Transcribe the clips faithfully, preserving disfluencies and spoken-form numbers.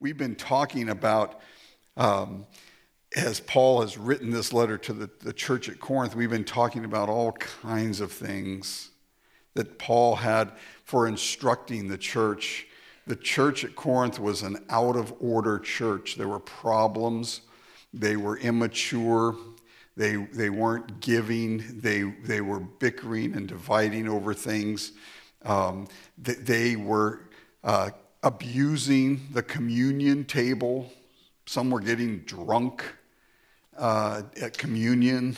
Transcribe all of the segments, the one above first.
We've been talking about, um, as Paul has written this letter to the, the church at Corinth, we've been talking about all kinds of things that Paul had for instructing the church. The church at Corinth was an out-of-order church. There were problems. They were immature. They, they weren't giving. They, they were bickering and dividing over things. Um, they, they were uh, abusing the communion table. Some were getting drunk uh, at communion.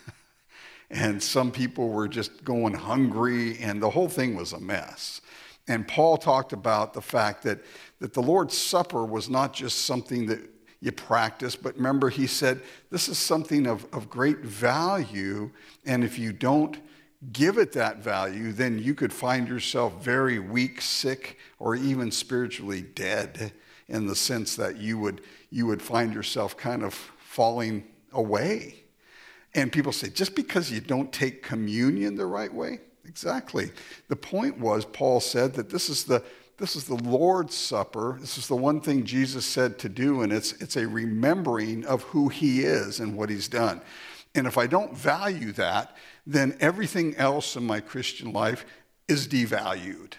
And some people were just going hungry, and the whole thing was a mess. And Paul talked about the fact that, that the Lord's Supper was not just something that you practice, but remember, he said, this is something of, of great value, and if you don't give it that value, then you could find yourself very weak, sick, or even spiritually dead, in the sense that you would, you would find yourself kind of falling away. And people say, just because you don't take communion the right way? Exactly. The point was, Paul said that this is the this is the Lord's Supper. This is the one thing Jesus said to do, and it's it's a remembering of who he is and what he's done. And if I don't value that, then everything else in my Christian life is devalued.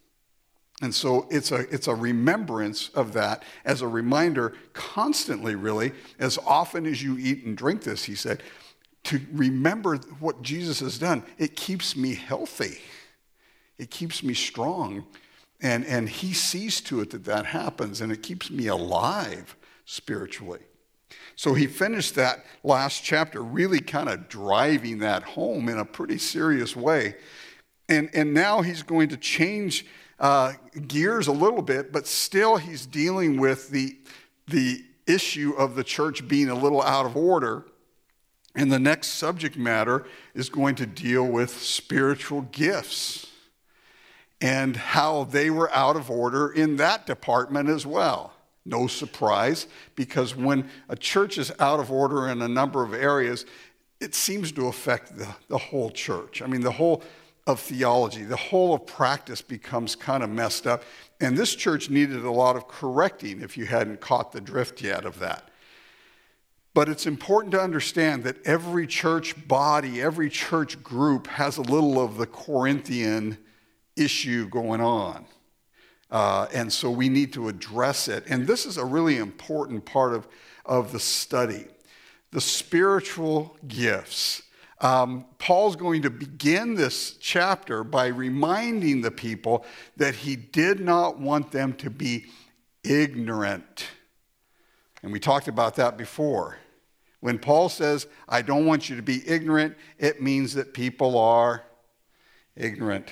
And so it's a it's a remembrance of that, as a reminder constantly, really, as often as you eat and drink this, he said, to remember what Jesus has done. It keeps me healthy. It keeps me strong. And, and he sees to it that that happens, and it keeps me alive spiritually. So he finished that last chapter really kind of driving that home in a pretty serious way. And, and now he's going to change uh, gears a little bit, but still he's dealing with the, the issue of the church being a little out of order. And the next subject matter is going to deal with spiritual gifts and how they were out of order in that department as well. No surprise, because when a church is out of order in a number of areas, it seems to affect the, the whole church. I mean, the whole of theology, the whole of practice becomes kind of messed up. And this church needed a lot of correcting, if you hadn't caught the drift yet of that. But it's important to understand that every church body, every church group has a little of the Corinthian issue going on. Uh, and so we need to address it. And this is a really important part of, of the study. The spiritual gifts. Um, Paul's going to begin this chapter by reminding the people that he did not want them to be ignorant. And we talked about that before. When Paul says, I don't want you to be ignorant, it means that people are ignorant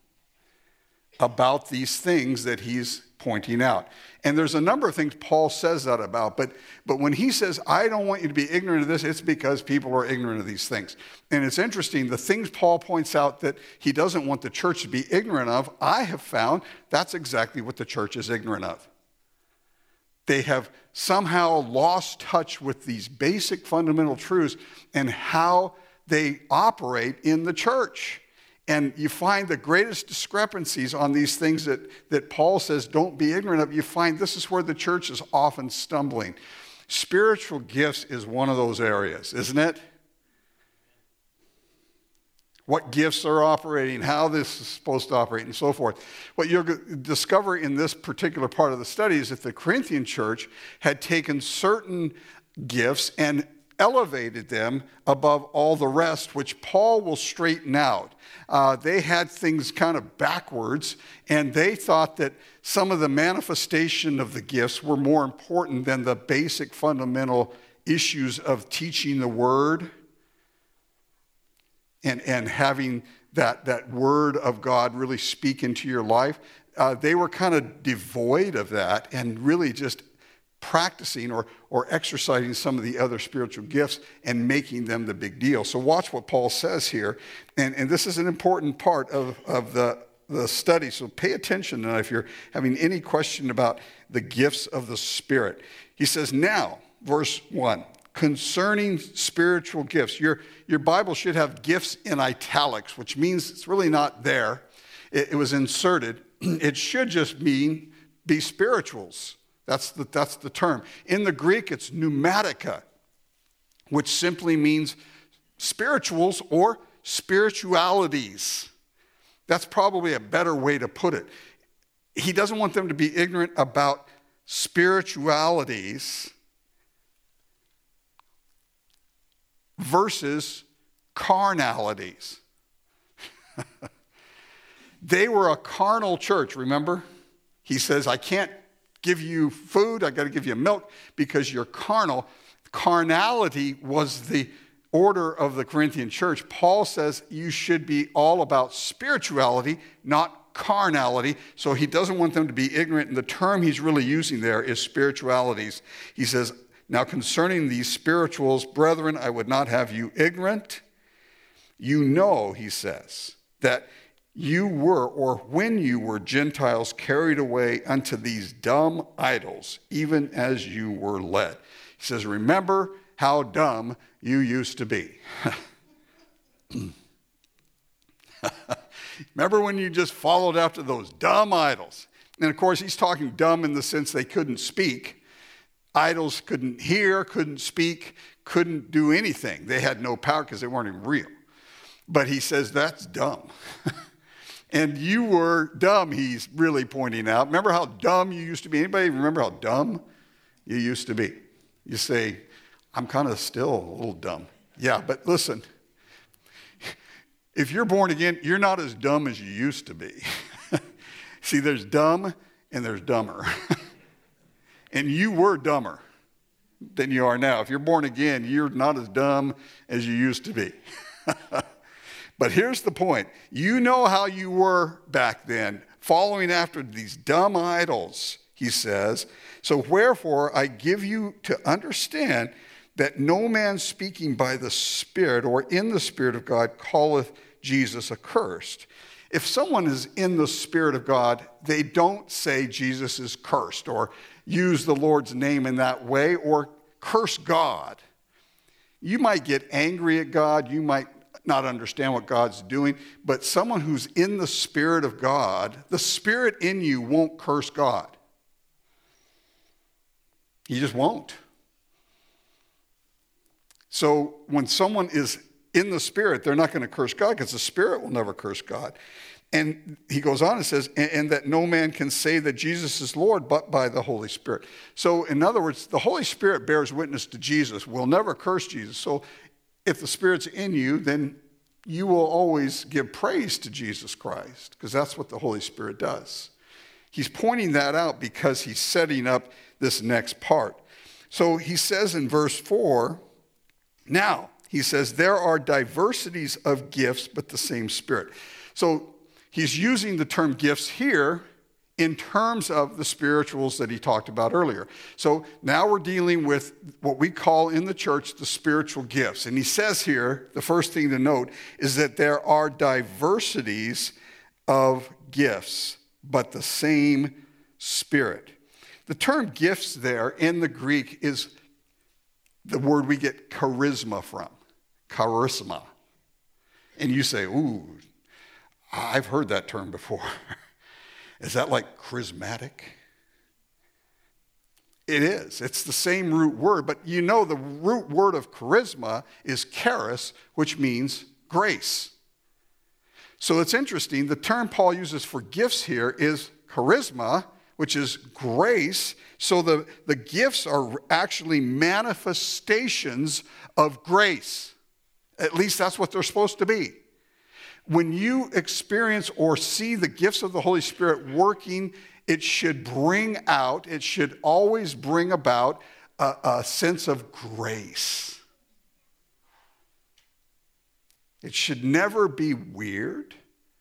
about these things that he's pointing out. And there's a number of things Paul says that about, but, but when he says, I don't want you to be ignorant of this, it's because people are ignorant of these things. And it's interesting, the things Paul points out that he doesn't want the church to be ignorant of, I have found that's exactly what the church is ignorant of. They have somehow lost touch with these basic fundamental truths and how they operate in the church. And you find the greatest discrepancies on these things that, that Paul says don't be ignorant of. You find this is where the church is often stumbling. Spiritual gifts is one of those areas, isn't it? What gifts are operating, how this is supposed to operate, and so forth. What you'll discover in this particular part of the study is that the Corinthian church had taken certain gifts and elevated them above all the rest, which Paul will straighten out. Uh, they had things kind of backwards, and they thought that some of the manifestation of the gifts were more important than the basic fundamental issues of teaching the word and, and having that, that word of God really speak into your life. Uh, they were kind of devoid of that and really just practicing or, or exercising some of the other spiritual gifts and making them the big deal. So watch what Paul says here. And, and this is an important part of, of the, the study. So pay attention now if you're having any question about the gifts of the Spirit. He says, now, verse one, concerning spiritual gifts. Your, your Bible should have gifts in italics, which means it's really not there. It, it was inserted. It should just mean be spirituals. That's the, that's the term. In the Greek, it's pneumatica, which simply means spirituals or spiritualities. That's probably a better way to put it. He doesn't want them to be ignorant about spiritualities versus carnalities. They were a carnal church, remember? He says, I can't give you food, I got to give you milk because you're carnal. Carnality was the order of the Corinthian church. Paul says you should be all about spirituality, not carnality. So he doesn't want them to be ignorant. And the term he's really using there is spiritualities. He says, now concerning these spirituals, brethren, I would not have you ignorant. You know, he says, that you were, or when you were Gentiles, carried away unto these dumb idols, even as you were led. He says, remember how dumb you used to be. Remember when you just followed after those dumb idols? And of course, he's talking dumb in the sense they couldn't speak. Idols couldn't hear, couldn't speak, couldn't do anything. They had no power because they weren't even real. But he says, that's dumb. And you were dumb, he's really pointing out. Remember how dumb you used to be? Anybody remember how dumb you used to be? You say, I'm kind of still a little dumb. Yeah, but listen, if you're born again, you're not as dumb as you used to be. See, there's dumb and there's dumber. And you were dumber than you are now. If you're born again, you're not as dumb as you used to be. But here's the point. You know how you were back then, following after these dumb idols, he says. So wherefore I give you to understand that no man speaking by the Spirit or in the Spirit of God calleth Jesus accursed. If someone is in the Spirit of God, they don't say Jesus is cursed or use the Lord's name in that way or curse God. You might get angry at God. You might not understand what God's doing, but someone who's in the Spirit of God, the Spirit in you won't curse God. He just won't. So when someone is in the Spirit, they're not going to curse God because the Spirit will never curse God. And he goes on and says, and, and that no man can say that Jesus is Lord but by the Holy Spirit. So in other words, the Holy Spirit bears witness to Jesus. We'll never curse Jesus. So if the Spirit's in you, then you will always give praise to Jesus Christ because that's what the Holy Spirit does. He's pointing that out because he's setting up this next part. So he says in verse four, now, he says, there are diversities of gifts, but the same Spirit. So he's using the term gifts here in terms of the spirituals that he talked about earlier. So now we're dealing with what we call in the church the spiritual gifts. And he says here, the first thing to note is that there are diversities of gifts, but the same Spirit. The term gifts there in the Greek is the word we get charisma from, charisma. And you say, ooh, I've heard that term before. Is that like charismatic? It is. It's the same root word, but you know the root word of charisma is charis, which means grace. So it's interesting. The term Paul uses for gifts here is charisma, which is grace. So the, the gifts are actually manifestations of grace. At least that's what they're supposed to be. When you experience or see the gifts of the Holy Spirit working, it should bring out, it should always bring about a, a sense of grace. It should never be weird,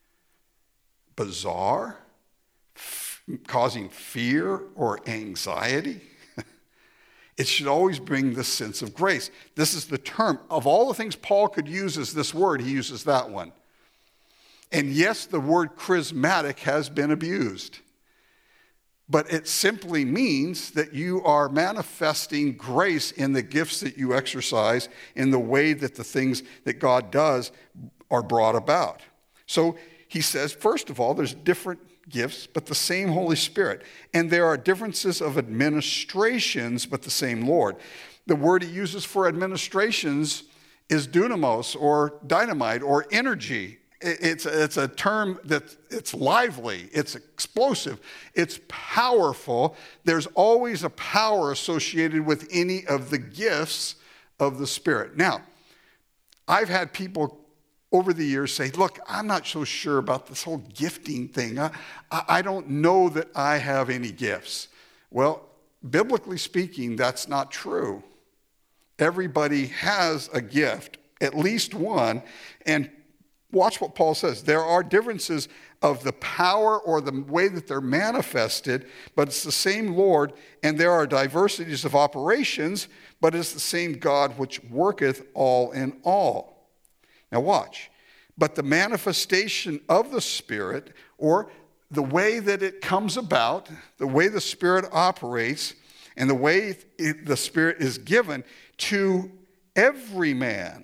bizarre, f- causing fear or anxiety. It should always bring this sense of grace. This is the term. Of all the things Paul could use as this word, he uses that one. And yes, the word charismatic has been abused. But it simply means that you are manifesting grace in the gifts that you exercise, in the way that the things that God does are brought about. So he says, first of all, there's different gifts, but the same Holy Spirit. And there are differences of administrations, but the same Lord. The word he uses for administrations is dunamos or dynamite or energy. It's, it's a term that it's lively, it's explosive, it's powerful. There's always a power associated with any of the gifts of the Spirit. Now, I've had people over the years say, look, I'm not so sure about this whole gifting thing. I, I don't know that I have any gifts. Well, biblically speaking, that's not true. Everybody has a gift, at least one, and watch what Paul says. There are differences of the power or the way that they're manifested, but it's the same Lord, and there are diversities of operations, but it's the same God which worketh all in all. Now watch. But the manifestation of the Spirit, or the way that it comes about, the way the Spirit operates, and the way it, the Spirit is given to every man.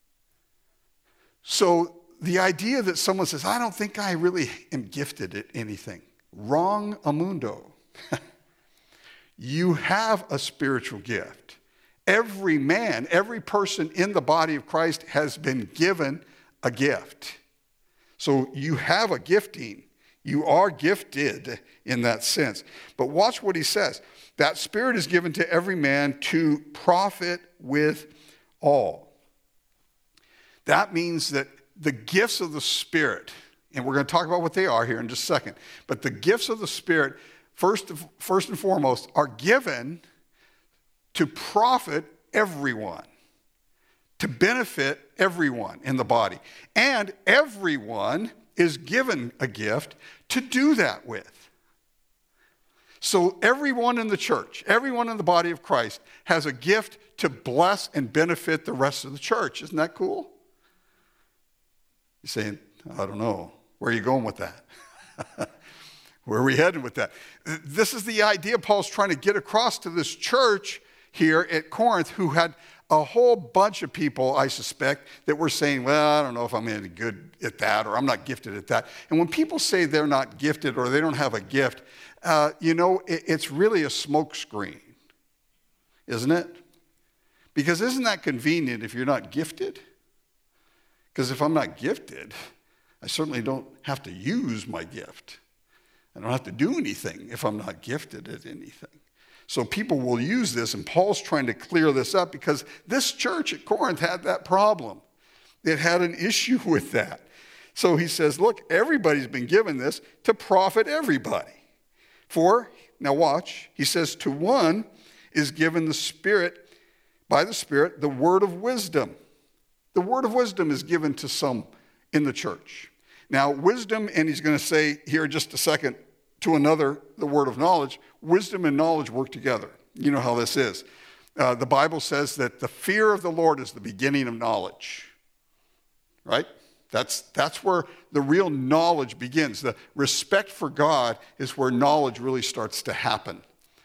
So the idea that someone says, I don't think I really am gifted at anything. Wrong amundo. You have a spiritual gift. Every man, every person in the body of Christ has been given a gift. So you have a gifting. You are gifted in that sense. But watch what he says. That Spirit is given to every man to profit with all. That means that the gifts of the Spirit, and we're going to talk about what they are here in just a second, but the gifts of the Spirit, first, first and foremost, are given to profit everyone, to benefit everyone in the body. And everyone is given a gift to do that with. So everyone in the church, everyone in the body of Christ has a gift to bless and benefit the rest of the church. Isn't that cool? You're saying, I don't know. Where are you going with that? Where are we headed with that? This is the idea Paul's trying to get across to this church here at Corinth, who had a whole bunch of people, I suspect, that were saying, well, I don't know if I'm any good at that, or I'm not gifted at that. And when people say they're not gifted or they don't have a gift, uh, you know, it, it's really a smokescreen, isn't it? Because isn't that convenient if you're not gifted? Because if I'm not gifted, I certainly don't have to use my gift. I don't have to do anything if I'm not gifted at anything. So people will use this, and Paul's trying to clear this up because this church at Corinth had that problem. It had an issue with that. So he says, look, everybody's been given this to profit everybody. For, now watch, he says, to one is given the Spirit, by the Spirit, the word of wisdom. The word of wisdom is given to some in the church. Now, wisdom, and he's going to say here in just a second, to another, the word of knowledge, wisdom and knowledge work together. You know how this is. Uh, the Bible says that the fear of the Lord is the beginning of knowledge, right? That's, that's where the real knowledge begins. The respect for God is where knowledge really starts to happen.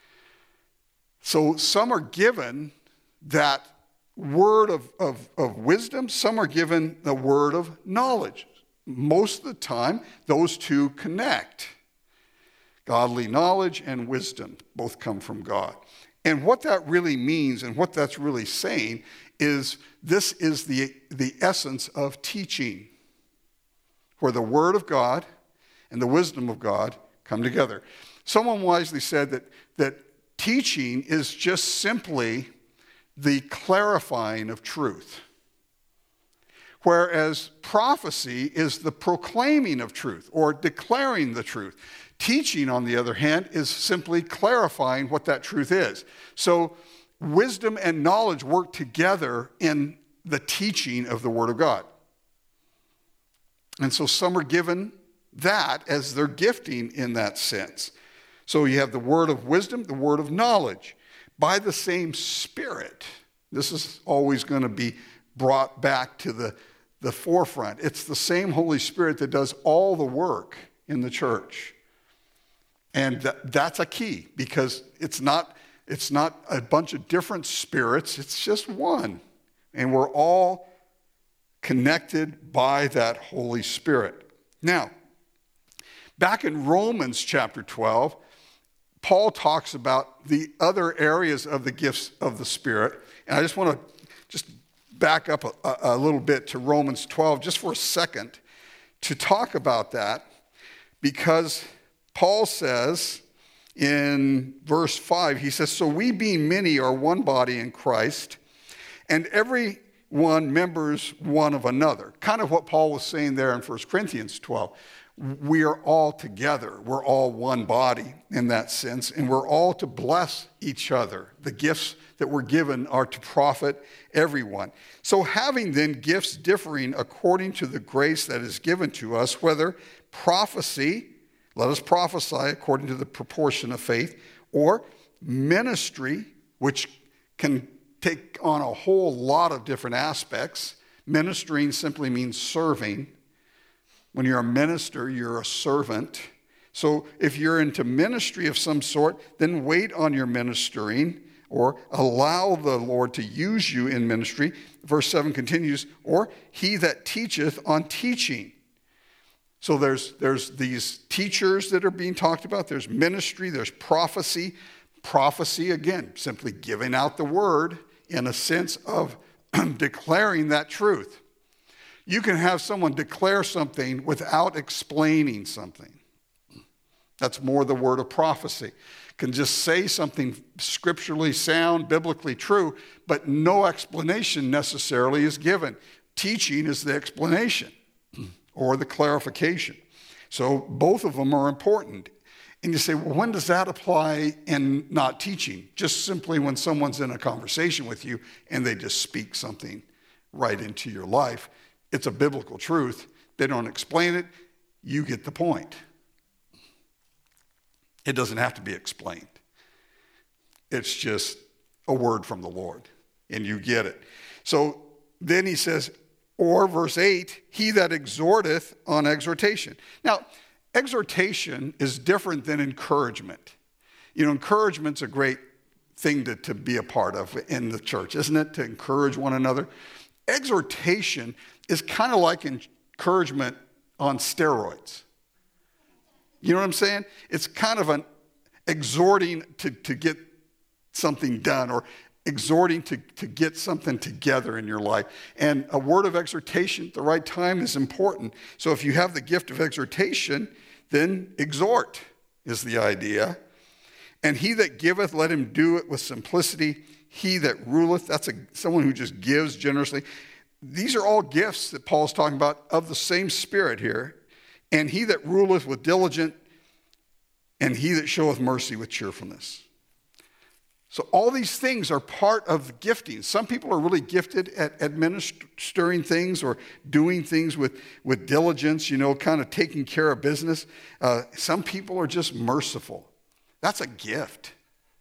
So some are given that word of, of, of wisdom. Some are given the word of knowledge. Most of the time, those two connect. Godly knowledge and wisdom both come from God. And what that really means and what that's really saying is this is the, the essence of teaching, where the word of God and the wisdom of God come together. Someone wisely said that, that teaching is just simply the clarifying of truth, whereas prophecy is the proclaiming of truth or declaring the truth. Teaching, on the other hand, is simply clarifying what that truth is. So wisdom and knowledge work together in the teaching of the Word of God. And so some are given that as their gifting in that sense. So you have the word of wisdom, the word of knowledge, by the same Spirit. This is always going to be brought back to the, the forefront. It's the same Holy Spirit that does all the work in the church. And th- that's a key, because it's not, it's not a bunch of different spirits. It's just one. And we're all connected by that Holy Spirit. Now, Back in Romans chapter twelve, Paul talks about the other areas of the gifts of the Spirit. And I just want to just back up a, a little bit to Romans twelve just for a second to talk about that, because Paul says in verse five, he says, so we being many are one body in Christ, and every one members one of another. Kind of what Paul was saying there in First Corinthians twelve. We are all together. We're all one body in that sense, and we're all to bless each other. The gifts that we're given are to profit everyone. So having then gifts differing according to the grace that is given to us, whether prophecy, let us prophesy according to the proportion of faith, or ministry, which can take on a whole lot of different aspects. Ministering simply means serving. When you're a minister, you're a servant. So if you're into ministry of some sort, then wait on your ministering, or allow the Lord to use you in ministry. Verse seven continues, or he that teacheth on teaching. So there's, there's these teachers that are being talked about. There's ministry, there's prophecy. Prophecy, again, simply giving out the word in a sense of declaring that truth. You can have someone declare something without explaining something. That's more the word of prophecy. Can just say something scripturally sound, biblically true, but no explanation necessarily is given. Teaching is the explanation or the clarification. So both of them are important. And you say, well, when does that apply in not teaching? Just simply when someone's in a conversation with you and they just speak something right into your life. It's a biblical truth. They don't explain it. You get the point. It doesn't have to be explained. It's just a word from the Lord, and you get it. So then he says, or verse eight, he that exhorteth on exhortation. Now, exhortation is different than encouragement. You know, encouragement's a great thing to, to be a part of in the church, isn't it? To encourage one another. Exhortation is kind of like encouragement on steroids. You know what I'm saying? It's kind of an exhorting to, to get something done, or exhorting to, to get something together in your life. And a word of exhortation at the right time is important. So if you have the gift of exhortation, then exhort is the idea. And he that giveth, let him do it with simplicity. He that ruleth, that's a, someone who just gives generously. These are all gifts that Paul's talking about of the same Spirit here. And he that ruleth with diligence, and he that showeth mercy with cheerfulness. So all these things are part of gifting. Some people are really gifted at administering things or doing things with, with diligence, you know, kind of taking care of business. Uh, some people are just merciful. That's a gift.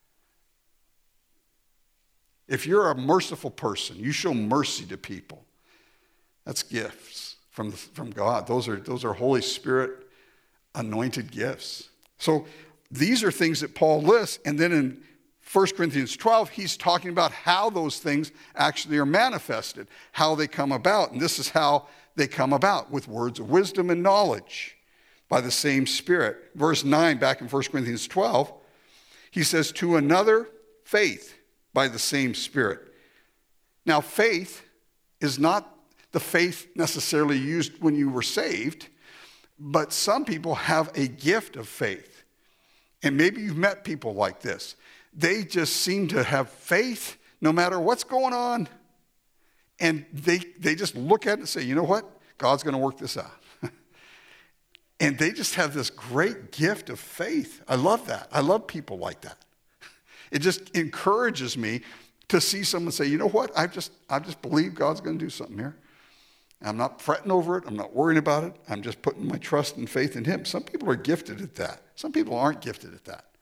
If you're a merciful person, you show mercy to people. That's gifts from, from God. Those are, those are Holy Spirit anointed gifts. So these are things that Paul lists. And then in First Corinthians twelve, he's talking about how those things actually are manifested, how they come about. And this is how they come about, with words of wisdom and knowledge by the same Spirit. Verse nine, back in First Corinthians twelve, he says, to another faith by the same Spirit. Now, faith is not the faith necessarily used when you were saved, but some people have a gift of faith. And maybe you've met people like this. They just seem to have faith no matter what's going on. And they, they just look at it and say, you know what? God's going to work this out. And they just have this great gift of faith. I love that. I love people like that. It just encourages me to see someone say, you know what? I just, I just believe God's going to do something here. I'm not fretting over it. I'm not worrying about it. I'm just putting my trust and faith in him. Some people are gifted at that. Some people aren't gifted at that.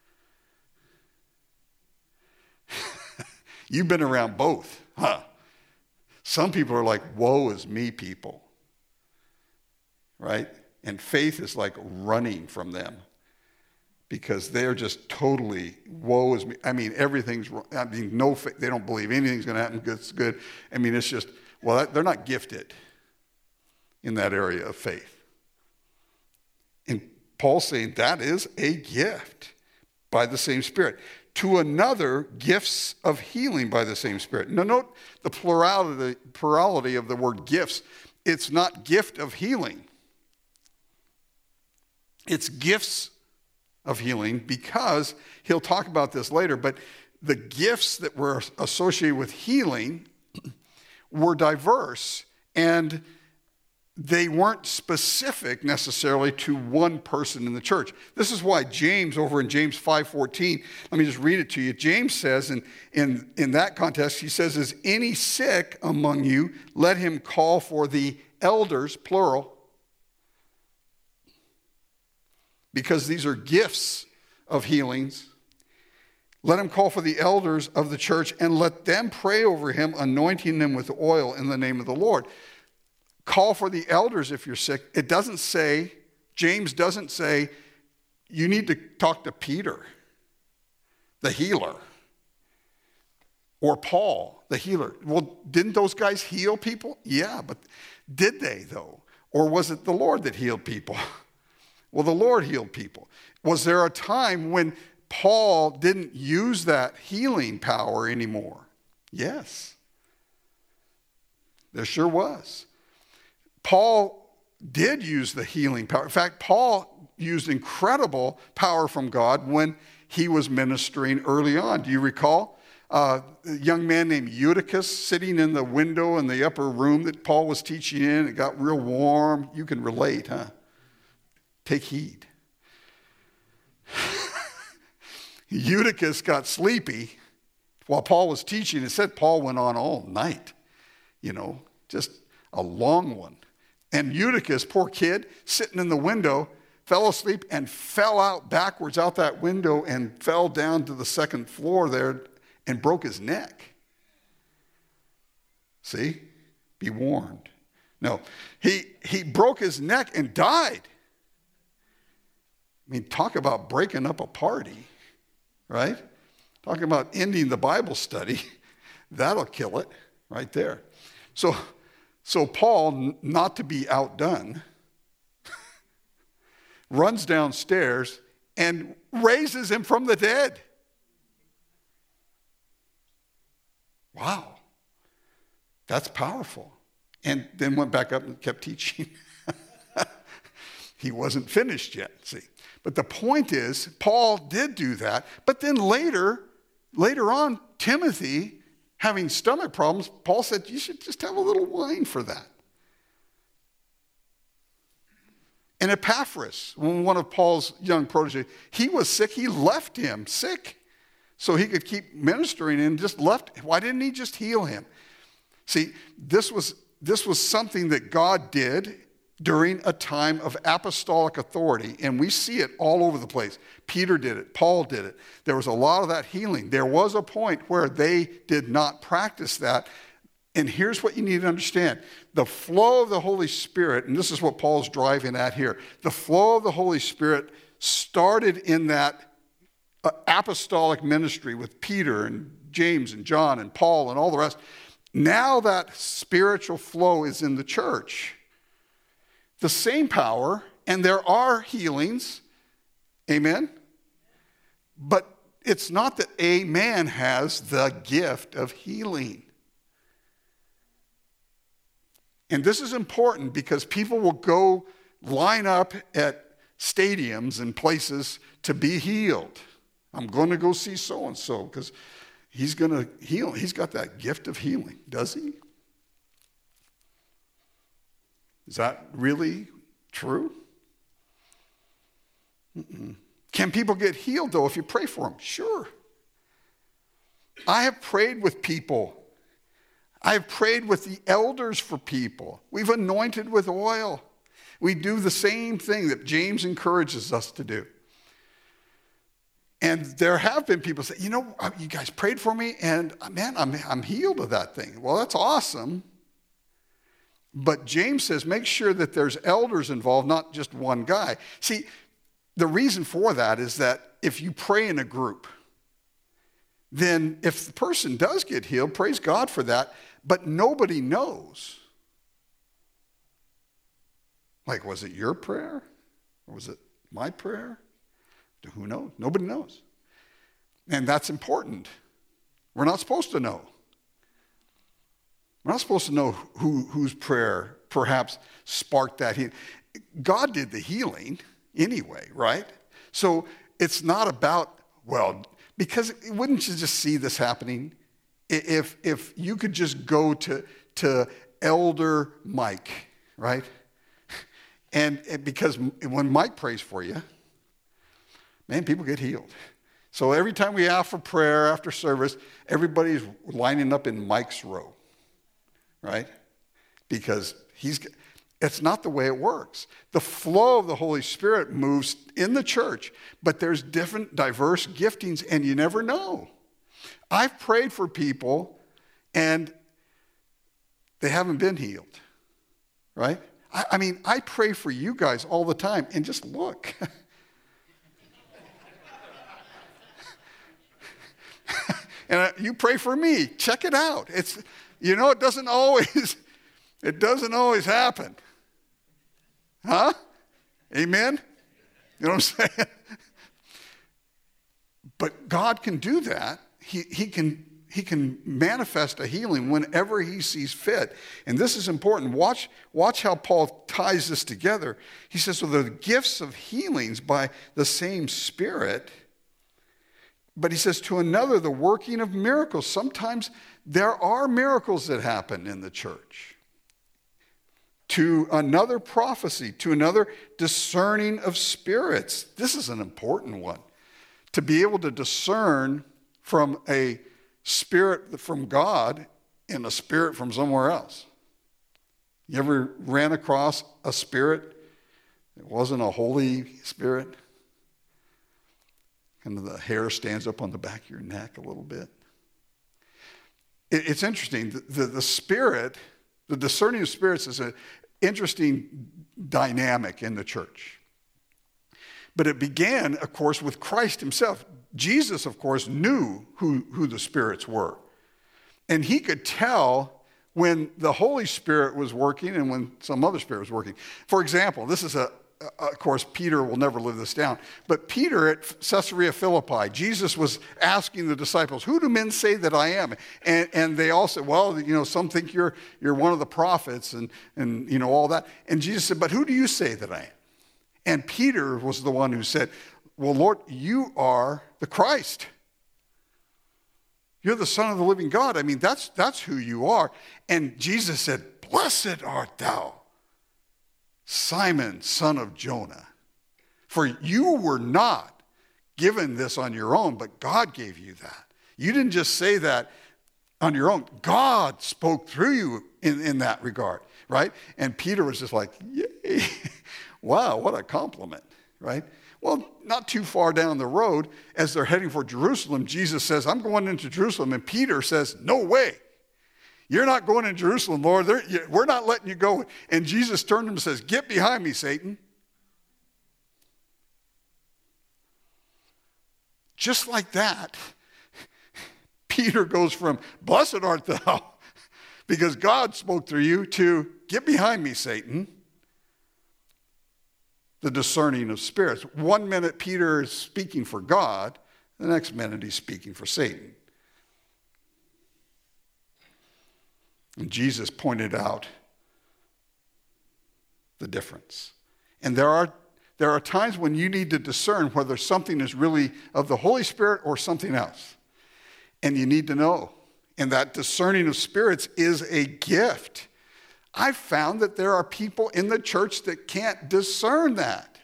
You've been around both, huh? Some people are like, woe is me people, right? And faith is like running from them because they're just totally, woe is me. I mean, everything's, I mean, no, they don't believe anything's going to happen good. It's good. I mean, it's just, well, they're not gifted in that area of faith. And Paul's saying that is a gift by the same Spirit. To another, gifts of healing by the same Spirit. Now note the plurality, plurality of the word gifts. It's not gift of healing. It's gifts of healing, because he'll talk about this later, but the gifts that were associated with healing were diverse, and they weren't specific necessarily to one person in the church. This is why James, over in James five fourteen, let me just read it to you. James says, in, in, in that context, he says, is any sick among you, let him call for the elders, plural, because these are gifts of healings. Let him call for the elders of the church and let them pray over him, anointing them with oil in the name of the Lord. Call for the elders if you're sick. It doesn't say, James doesn't say, you need to talk to Peter, the healer, or Paul, the healer. Well, didn't those guys heal people? Yeah, but did they though? Or was it the Lord that healed people? Well, the Lord healed people. Was there a time when Paul didn't use that healing power anymore? Yes. There sure was. Paul did use the healing power. In fact, Paul used incredible power from God when he was ministering early on. Do you recall? Uh, a young man named Eutychus sitting in the window in the upper room that Paul was teaching in. It got real warm. You can relate, huh? Take heed. Eutychus got sleepy while Paul was teaching. It said Paul went on all night, you know, just a long one. And Eutychus, poor kid, sitting in the window, fell asleep and fell out backwards out that window and fell down to the second floor there and broke his neck. See? Be warned. No, he, he broke his neck and died. I mean, talk about breaking up a party, right? Talking about ending the Bible study. That'll kill it right there. So, so Paul, not to be outdone, runs downstairs and raises him from the dead. Wow. That's powerful. And then went back up and kept teaching. He wasn't finished yet, see. But the point is, Paul did do that. But then later, later on, Timothy, having stomach problems, Paul said, you should just have a little wine for that. And Epaphras, one of Paul's young protege, he was sick. He left him sick so he could keep ministering and just left. Why didn't he just heal him? See, this was, this was something that God did during a time of apostolic authority, and we see it all over the place. Peter did it. Paul did it. There was a lot of that healing. There was a point where they did not practice that. And here's what you need to understand. The flow of the Holy Spirit, and this is what Paul's driving at here, the flow of the Holy Spirit started in that apostolic ministry with Peter and James and John and Paul and all the rest. Now that spiritual flow is in the church. The same power, and there are healings, amen? But it's not that a man has the gift of healing. And this is important because people will go line up at stadiums and places to be healed. I'm going to go see so-and-so because he's going to heal. He's got that gift of healing, does he? Is that really true? Mm-mm. Can people get healed, though, if you pray for them? Sure. I have prayed with people. I have prayed with the elders for people. We've anointed with oil. We do the same thing that James encourages us to do. And there have been people say, you know, you guys prayed for me, and man, I'm, I'm healed of that thing. Well, that's awesome. But James says, make sure that there's elders involved, not just one guy. See, the reason for that is that if you pray in a group, then if the person does get healed, praise God for that, but nobody knows. Like, was it your prayer? Or was it My prayer? Who knows? Nobody knows. And that's important. We're not supposed to know. We're not supposed to know who, whose prayer perhaps sparked that healing. God did the healing anyway, right? So it's not about, well, because wouldn't you just see this happening? If, if you could just go to, to Elder Mike, right? And, and because when Mike prays for you, man, people get healed. So every time we ask for prayer after service, everybody's lining up in Mike's row, right? Because he's, it's not the way it works. The flow of the Holy Spirit moves in the church, but there's different diverse giftings, and you never know. I've prayed for people, and they haven't been healed, right? I, I mean, I pray for you guys all the time, and just look. And you pray for me. Check it out. It's, you know, it doesn't always, it doesn't always happen. Huh? Amen? You know what I'm saying? But God can do that. He, he can, he can manifest a healing whenever he sees fit. And this is important. Watch, watch how Paul ties this together. He says, well, the gifts of healings by the same Spirit. But he says, to another, the working of miracles. Sometimes there are miracles that happen in the church. To another, prophecy. To another, discerning of spirits. This is an important one. To be able to discern from a spirit from God and a spirit from somewhere else. You ever ran across a spirit that wasn't a Holy Spirit? And the hair stands up on the back of your neck a little bit. It, it's interesting. The, the, the spirit, the discerning of spirits is an interesting dynamic in the church. But it began, of course, with Christ himself. Jesus, of course, knew who, who the spirits were. And he could tell when the Holy Spirit was working and when some other spirit was working. For example, this is a, of course, Peter will never live this down. But Peter at Caesarea Philippi, Jesus was asking the disciples, who do men say that I am? And, and they all said, well, you know, some think you're, you're one of the prophets and, and, you know, all that. And Jesus said, but who do you say that I am? And Peter was the one who said, well, Lord, you are the Christ. You're the Son of the living God. I mean, that's, that's who you are. And Jesus said, blessed art thou, Simon, son of Jonah, for you were not given this on your own, but God gave you that. You didn't just say that on your own. God spoke through you in, in that regard, right? And Peter was just like, yay, wow, what a compliment, right? Well, not too far down the road, as they're heading for Jerusalem, Jesus says, I'm going into Jerusalem. And Peter says, no way. You're not going to Jerusalem, Lord. They're, we're not letting you go. And Jesus turned to him and says, get behind me, Satan. Just like that, Peter goes from, blessed art thou, because God spoke through you, to get behind me, Satan. The discerning of spirits. One minute Peter is speaking for God, the next minute he's speaking for Satan. And Jesus pointed out the difference. And there are, there are times when you need to discern whether something is really of the Holy Spirit or something else. And you need to know. And that discerning of spirits is a gift. I've found that there are people in the church that can't discern that.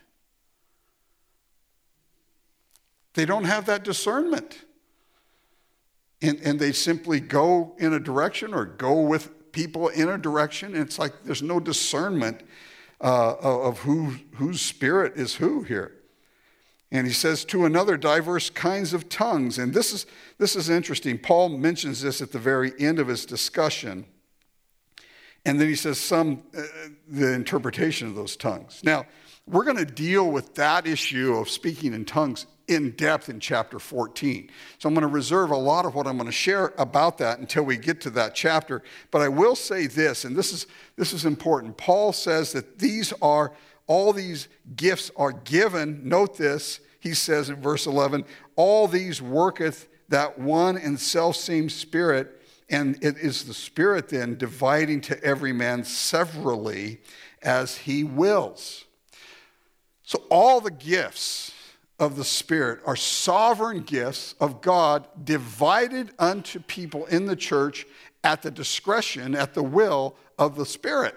They don't have that discernment. And, and they simply go in a direction or go with people in a direction. And it's like there's no discernment uh, of who, whose spirit is who here. And he says, to another, diverse kinds of tongues. And this is, this is interesting. Paul mentions this at the very end of his discussion. And then he says some, uh, the interpretation of those tongues. Now, we're going to deal with that issue of speaking in tongues in depth in chapter fourteen. So I'm going to reserve a lot of what I'm going to share about that until we get to that chapter. But I will say this, and this is, this is important. Paul says that these are all these gifts are given. Note this, he says in verse eleven, all these worketh that one and selfsame Spirit, and it is the Spirit then dividing to every man severally as he wills. So all the gifts of the Spirit are sovereign gifts of God divided unto people in the church at the discretion, at the will of the Spirit.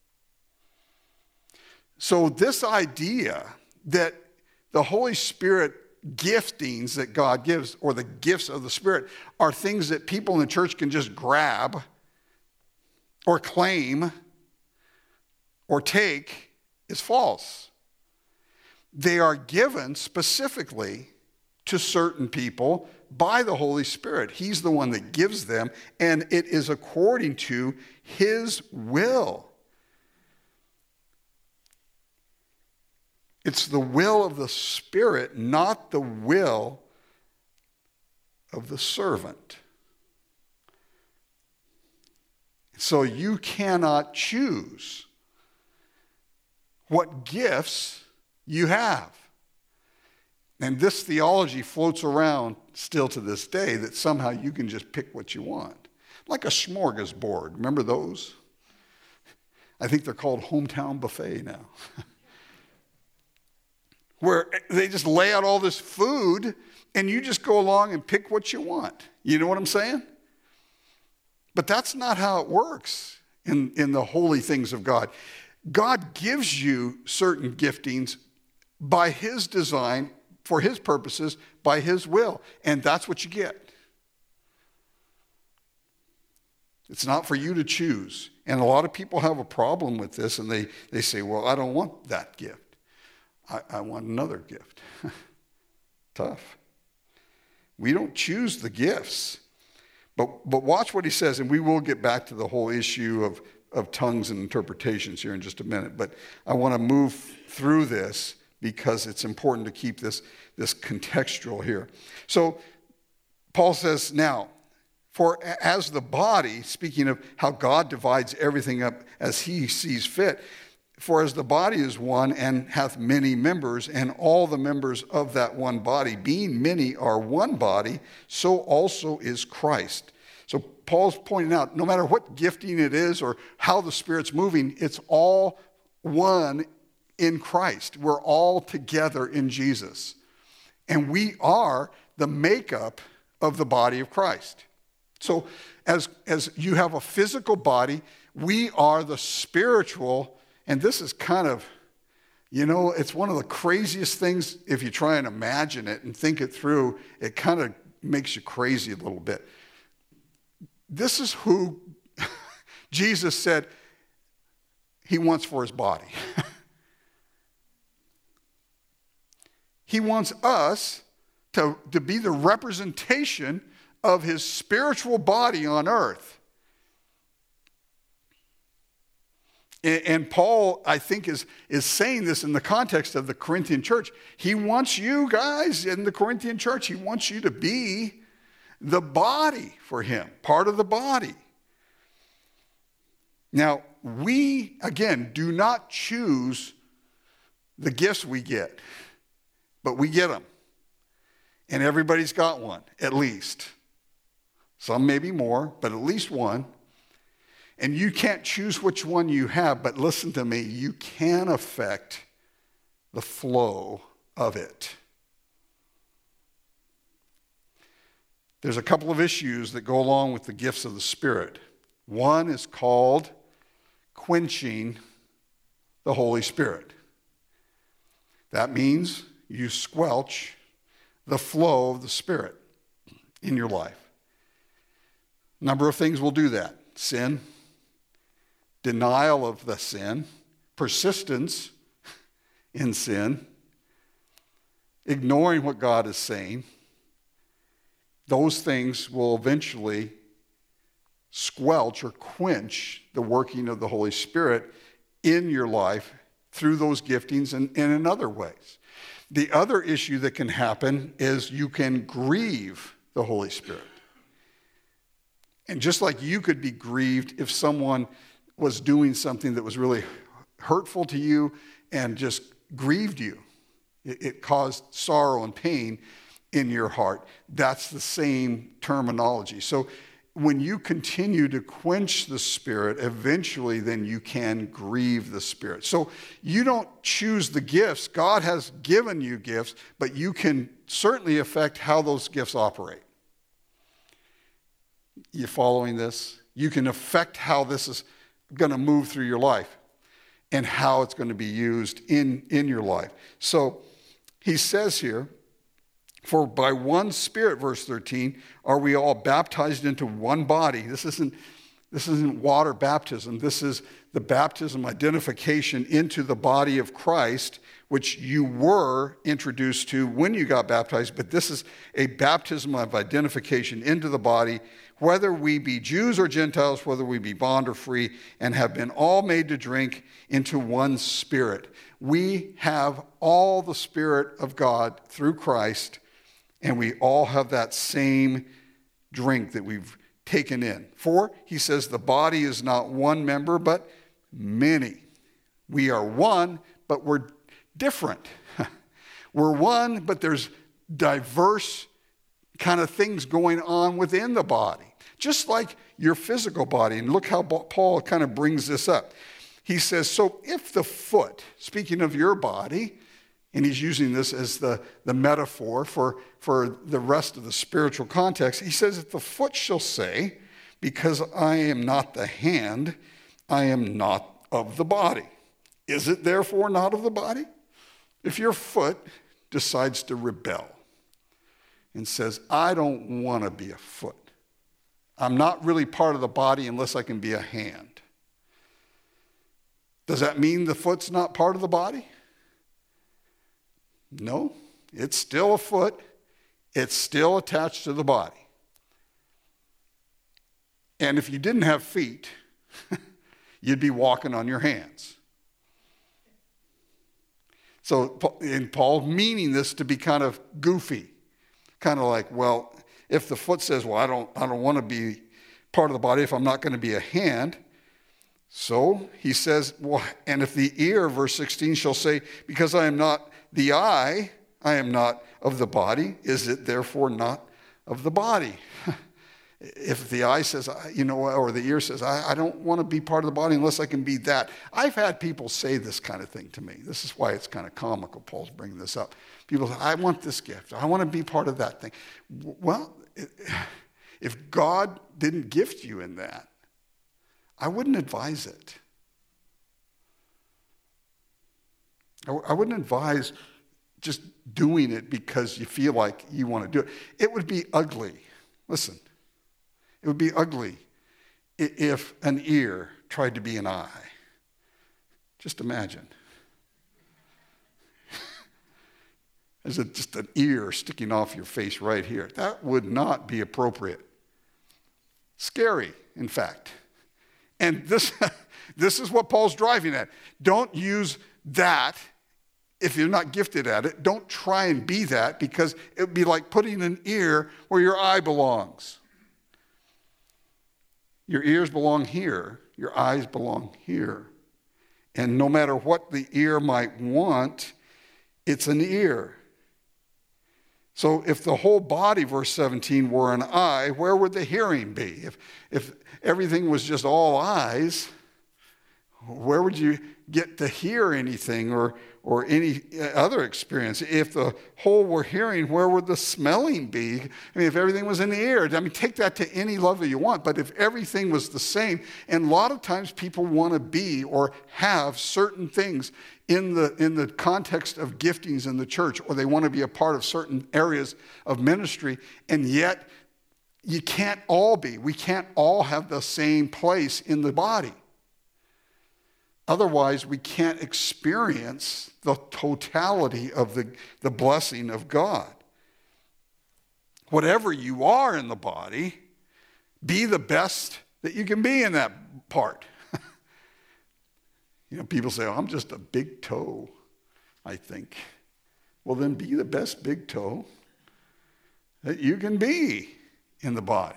So this idea that the Holy Spirit giftings that God gives, or the gifts of the Spirit, are things that people in the church can just grab or claim or take is false. They are given specifically to certain people by the Holy Spirit. He's the one that gives them, and it is according to his will. It's the will of the Spirit, not the will of the servant. So you cannot choose what gifts you have. And this theology floats around still to this day that somehow you can just pick what you want. Like a smorgasbord. Remember those? I think they're called hometown buffet now. Where they just lay out all this food and you just go along and pick what you want. You know what I'm saying? But that's not how it works in, in the holy things of God. God gives you certain giftings by his design, for his purposes, by his will. And that's what you get. It's not for you to choose. And a lot of people have a problem with this, and they, they say, well, I don't want that gift. I, I want another gift. Tough. We don't choose the gifts. But, but watch what he says, and we will get back to the whole issue of, of tongues and interpretations here in just a minute. But I want to move through this because it's important to keep this, this contextual here. So Paul says, now, for as the body, speaking of how God divides everything up as he sees fit, for as the body is one and hath many members, and all the members of that one body, being many, are one body, so also is Christ. So Paul's pointing out, no matter what gifting it is or how the Spirit's moving, it's all one in Christ. We're all together in Jesus. And we are the makeup of the body of Christ. So as, as you have a physical body, we are the spiritual. And this is kind of, you know, it's one of the craziest things. If you try and imagine it and think it through, it kind of makes you crazy a little bit. This is who Jesus said he wants for his body. He wants us to, to be the representation of his spiritual body on earth. And Paul, I think, is, is saying this in the context of the Corinthian church. He wants you guys in the Corinthian church, he wants you to be the body for him, part of the body. Now, we, again, do not choose the gifts we get, but we get them. And everybody's got one, at least. Some maybe more, but at least one. And you can't choose which one you have, but listen to me, you can affect the flow of it. There's a couple of issues that go along with the gifts of the Spirit. One is called quenching the Holy Spirit. That means you squelch the flow of the Spirit in your life. A number of things will do that. Sin, denial of the sin, persistence in sin, ignoring what God is saying. Those things will eventually squelch or quench the working of the Holy Spirit in your life through those giftings and, and in other ways. The other issue that can happen is you can grieve the Holy Spirit. And just like you could be grieved if someone was doing something that was really hurtful to you and just grieved you. It, it caused sorrow and pain in your heart. That's the same terminology. So when you continue to quench the Spirit, eventually then you can grieve the Spirit. So you don't choose the gifts. God has given you gifts, but you can certainly affect how those gifts operate. You following this? You can affect how this is going to move through your life and how it's going to be used in, in your life. So he says here, for by one Spirit, verse thirteen, are we all baptized into one body. This isn't, this isn't water baptism. This is the baptism identification into the body of Christ, which you were introduced to when you got baptized. But this is a baptism of identification into the body, whether we be Jews or Gentiles, whether we be bond or free, and have been all made to drink into one Spirit. We have all the Spirit of God through Christ, and we all have that same drink that we've taken in. For, he says, the body is not one member, but many. We are one, but we're different. We're one, but there's diverse kind of things going on within the body. Just like your physical body. And look how Paul kind of brings this up. He says, so if the foot, speaking of your body, and he's using this as the, the metaphor for, for the rest of the spiritual context. He says, if the foot shall say, because I am not the hand, I am not of the body. Is it therefore not of the body? If your foot decides to rebel and says, I don't want to be a foot. I'm not really part of the body unless I can be a hand. Does that mean the foot's not part of the body? No, it's still a foot. It's still attached to the body. And if you didn't have feet, you'd be walking on your hands. So, and Paul's meaning this to be kind of goofy, kind of like, well, if the foot says, well, I don't, I don't want to be part of the body if I'm not going to be a hand. So he says, well, and if the ear, verse sixteen, shall say, because I am not the eye, I am not of the body, is it therefore not of the body? If the eye says, you know, or the ear says, I, I don't want to be part of the body unless I can be that. I've had people say this kind of thing to me. This is why it's kind of comical. Paul's bringing this up. People say, I want this gift. I want to be part of that thing. Well, if God didn't gift you in that, I wouldn't advise it. I wouldn't advise just doing it because you feel like you want to do it. It would be ugly. Listen, it would be ugly if an ear tried to be an eye. Just imagine. There's a, just an ear sticking off your face right here. That would not be appropriate. Scary, in fact. And this, this is what Paul's driving at. Don't use that. If you're not gifted at it, don't try and be that, because it would be like putting an ear where your eye belongs. Your ears belong here. Your eyes belong here. And no matter what the ear might want, it's an ear. So if the whole body, verse seventeen, were an eye, where would the hearing be? If, if everything was just all eyes, where would you get to hear anything or, or any other experience? If the whole were hearing, where would the smelling be? I mean, if everything was in the ear, I mean, take that to any level you want, but if everything was the same, and a lot of times people want to be or have certain things in the, in the context of giftings in the church, or they want to be a part of certain areas of ministry, and yet you can't all be. We can't all have the same place in the body. Otherwise, we can't experience the totality of the, the blessing of God. Whatever you are in the body, be the best that you can be in that part. You know, people say, oh, I'm just a big toe, I think. Well, then be the best big toe that you can be in the body.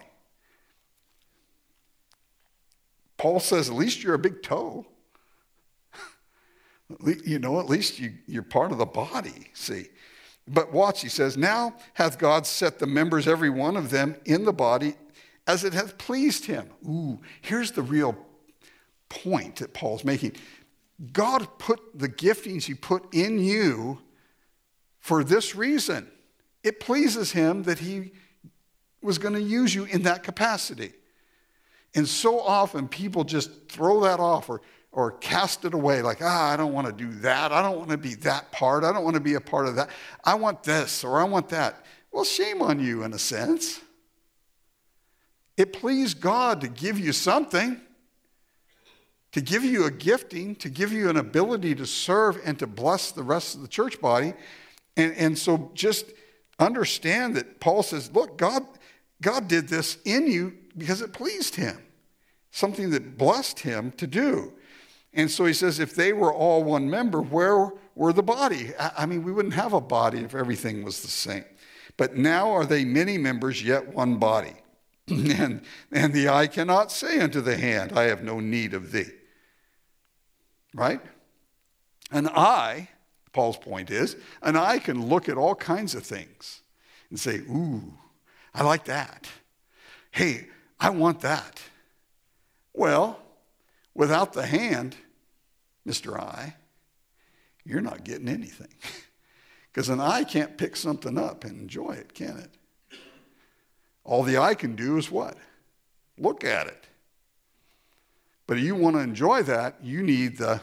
Paul says, at least you're a big toe. You know, at least you, you're part of the body, see. But watch, he says, now hath God set the members, every one of them, in the body as it hath pleased him. Ooh, here's the real point that Paul's making. God put the giftings he put in you for this reason. It pleases him that he was going to use you in that capacity. And so often people just throw that off or, or cast it away like, ah, I don't want to do that. I don't want to be that part. I don't want to be a part of that. I want this or I want that. Well, shame on you in a sense. It pleased God to give you something, to give you a gifting, to give you an ability to serve and to bless the rest of the church body. And, and so just understand that Paul says, look, God, God did this in you because it pleased him, something that blessed him to do. And so he says, if they were all one member, where were the body? I mean, we wouldn't have a body if everything was the same. But now are they many members, yet one body. and, and the eye cannot say unto the hand, I have no need of thee. Right? An eye, Paul's point is, an eye can look at all kinds of things and say, ooh, I like that. Hey, I want that. Well, without the hand, Mister Eye, you're not getting anything. Because an eye can't pick something up and enjoy it, can it? All the eye can do is what? Look at it. But if you want to enjoy that, you need the,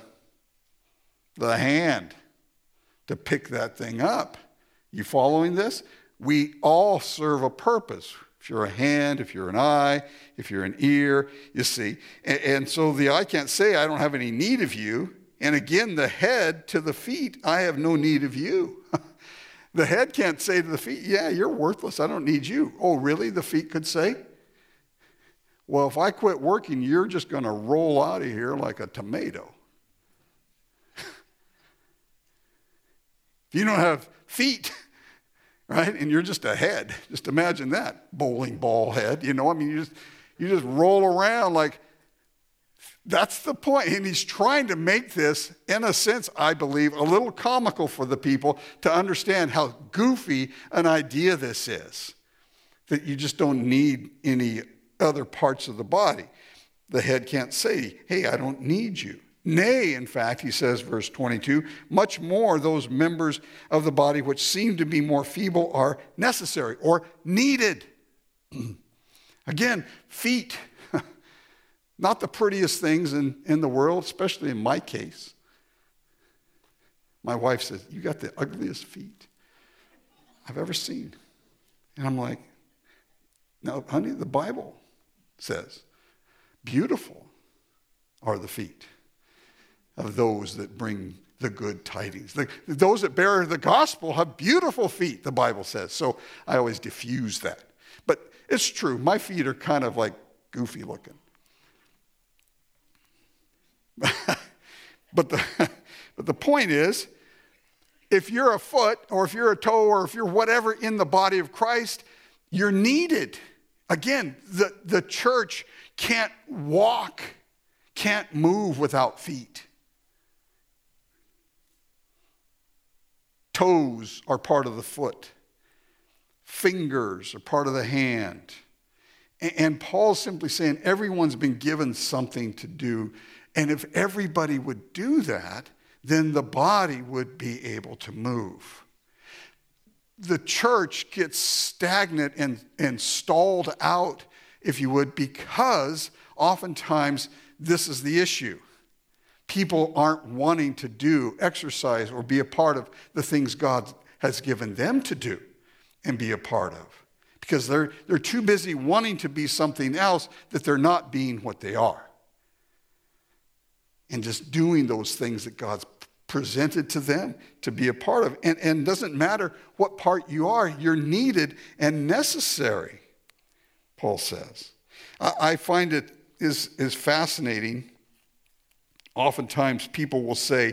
the hand to pick that thing up. You following this? We all serve a purpose. If you're a hand, if you're an eye, if you're an ear, you see. And, and so the eye can't say, I don't have any need of you. And again, the head to the feet, I have no need of you. The head can't say to the feet, yeah, you're worthless. I don't need you. Oh, really? The feet could say? Well, if I quit working, you're just going to roll out of here like a tomato. If you don't have feet, right, and you're just a head, just imagine that, bowling ball head, you know, I mean, you just, you just roll around like, that's the point. And he's trying to make this, in a sense, I believe, a little comical for the people to understand how goofy an idea this is, that you just don't need any other parts of the body. The head can't say, hey, I don't need you. Nay, in fact, he says, verse twenty-two, much more those members of the body which seem to be more feeble are necessary or needed. Again, feet, not the prettiest things in, in the world, especially in my case. My wife says, you got the ugliest feet I've ever seen. And I'm like, no, honey, the Bible says, beautiful are the feet of those that bring the good tidings. The, those that bear the gospel have beautiful feet, the Bible says. So I always diffuse that. But it's true. My feet are kind of like goofy looking. but, the, but the point is, if you're a foot or if you're a toe or if you're whatever in the body of Christ, you're needed. Again, the, the church can't walk, can't move without feet. Toes are part of the foot. Fingers are part of the hand. And, and Paul's simply saying everyone's been given something to do. And if everybody would do that, then the body would be able to move. The church gets stagnant and, and stalled out, if you would, because oftentimes this is the issue. People aren't wanting to do, exercise, or be a part of the things God has given them to do and be a part of. Because they're, they're too busy wanting to be something else that they're not being what they are. And just doing those things that God's presented to them to be a part of. And it doesn't matter what part you are, you're needed and necessary, Paul says. I, I find it is, is fascinating. Oftentimes people will say,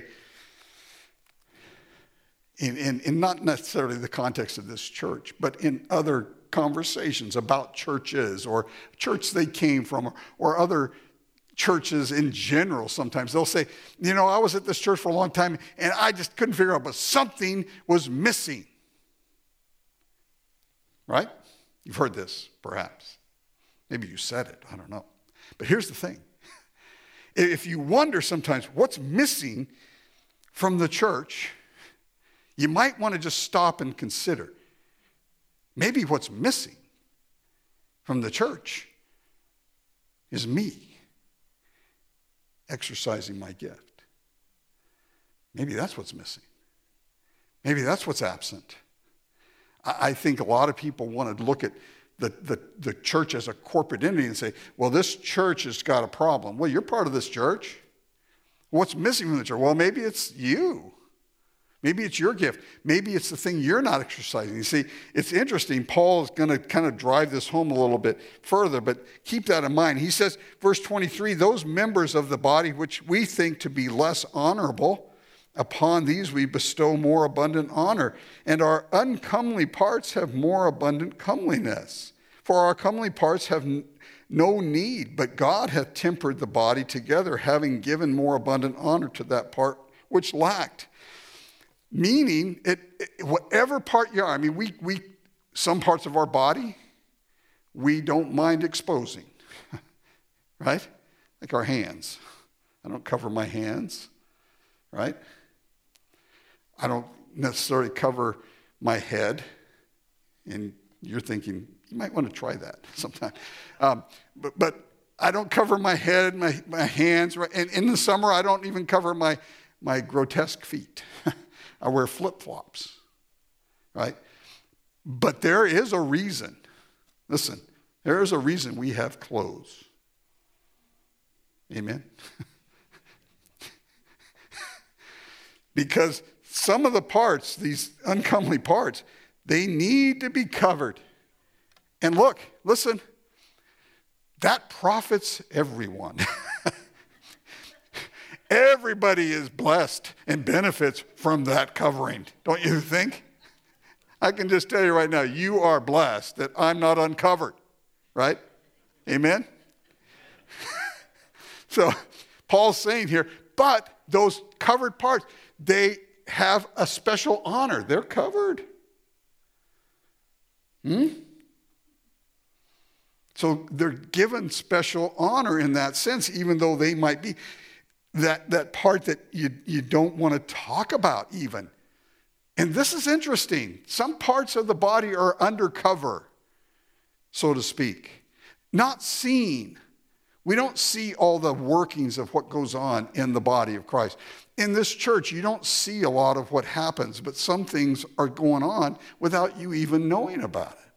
in, in, in not necessarily the context of this church, but in other conversations about churches or church they came from or, or other churches in general sometimes. They'll say, you know, I was at this church for a long time and I just couldn't figure out, but something was missing. Right? You've heard this, perhaps. Maybe you said it. I don't know. But here's the thing. If you wonder sometimes what's missing from the church, you might want to just stop and consider. Maybe what's missing from the church is me exercising my gift. Maybe that's what's missing. Maybe that's what's absent. I think a lot of people want to look at the, the, the church as a corporate entity and say, well, this church has got a problem. Well, you're part of this church. What's missing from the church? Well, maybe it's you. Maybe it's your gift. Maybe it's the thing you're not exercising. You see, it's interesting. Paul is going to kind of drive this home a little bit further, but keep that in mind. He says, verse twenty-three, those members of the body which we think to be less honorable, upon these we bestow more abundant honor, and our uncomely parts have more abundant comeliness. For our comely parts have n- no need, but God hath tempered the body together, having given more abundant honor to that part which lacked. Meaning, it, it, whatever part you are, I mean, we, we, some parts of our body, we don't mind exposing, right? Like our hands. I don't cover my hands, right? I don't necessarily cover my head. And you're thinking, you might want to try that sometime. Um, but, but I don't cover my head, my, my hands. Right? And in the summer, I don't even cover my, my grotesque feet. I wear flip-flops, right? But there is a reason. Listen, there is a reason we have clothes. Amen? Because some of the parts, these uncomely parts, they need to be covered. And look, listen, that profits everyone. Everybody is blessed and benefits from that covering, don't you think? I can just tell you right now, you are blessed that I'm not uncovered, right? Amen? So Paul's saying here, but those covered parts, they have a special honor. They're covered. Hmm? So they're given special honor in that sense, even though they might be that, that part that you, you don't want to talk about even. And this is interesting. Some parts of the body are undercover, so to speak, not seen. We don't see all the workings of what goes on in the body of Christ. In this church, you don't see a lot of what happens, but some things are going on without you even knowing about it.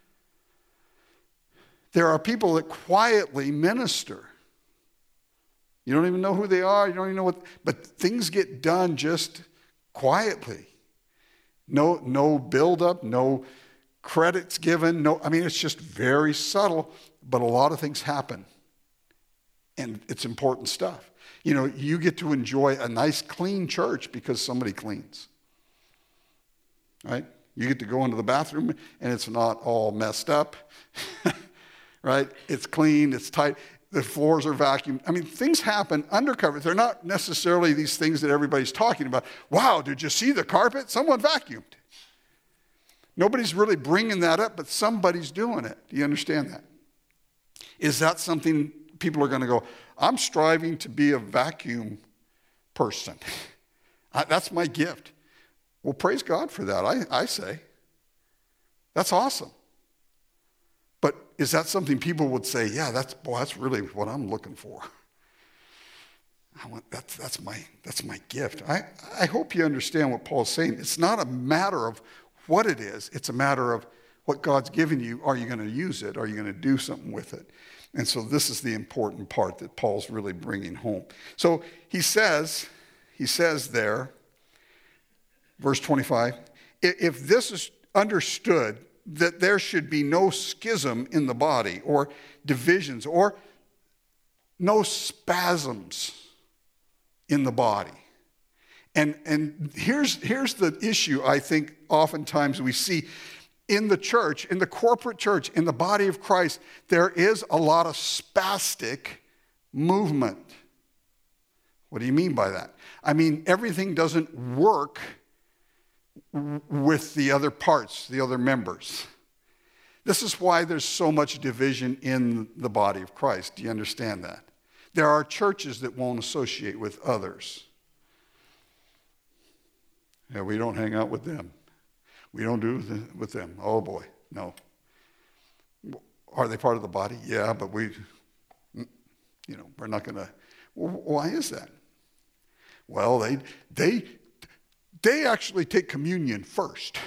There are people that quietly minister. You don't even know who they are. You don't even know what, but things get done just quietly. No, no buildup, no credits given. No, I mean, it's just very subtle, but a lot of things happen. And it's important stuff. You know, you get to enjoy a nice clean church because somebody cleans. Right? You get to go into the bathroom and it's not all messed up. Right? It's clean, it's tight. The floors are vacuumed. I mean, things happen undercover. They're not necessarily these things that everybody's talking about. Wow, did you see the carpet? Someone vacuumed. Nobody's really bringing that up, but somebody's doing it. Do you understand that? Is that something people are going to go, I'm striving to be a vacuum person. I, that's my gift. Well, praise God for that, I, I say. That's awesome. But is that something people would say, yeah, that's boy, that's really what I'm looking for. I want that's that's my that's my gift. I, I hope you understand what Paul's saying. It's not a matter of what it is, it's a matter of what God's given you. Are you going to use it? Are you going to do something with it? And so this is the important part that Paul's really bringing home. So he says, he says there, verse twenty-five, if this is understood, that there should be no schism in the body or divisions or no spasms in the body. And, and here's, here's the issue I think oftentimes we see in the church, in the corporate church, in the body of Christ, there is a lot of spastic movement. What do you mean by that? I mean, everything doesn't work with the other parts, the other members. This is why there's so much division in the body of Christ. Do you understand that? There are churches that won't associate with others. Yeah, we don't hang out with them. We don't do with them. Oh boy, no. Are they part of the body? Yeah, but we, you know, we're not going to. Why is that? Well, they they they actually take communion first.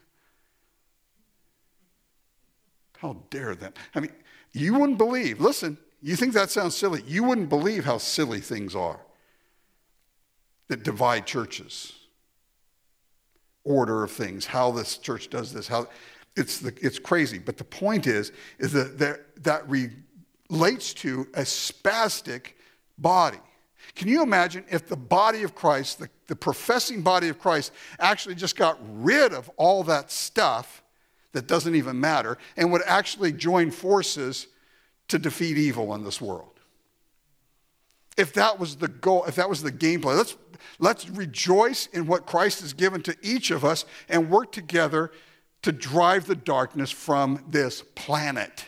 How dare them? I mean, you wouldn't believe. Listen, you think that sounds silly. You wouldn't believe how silly things are that divide churches. Order of things, how this church does this, how it's the, it's crazy. But the point is, is that there, that relates to a spastic body. Can you imagine if the body of Christ, the, the professing body of Christ, actually just got rid of all that stuff that doesn't even matter and would actually join forces to defeat evil in this world? If that was the goal, if that was the game plan, let's, let's rejoice in what Christ has given to each of us and work together to drive the darkness from this planet.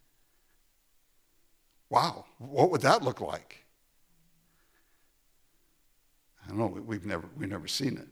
Wow, what would that look like? I don't know, we've never, we've never seen it.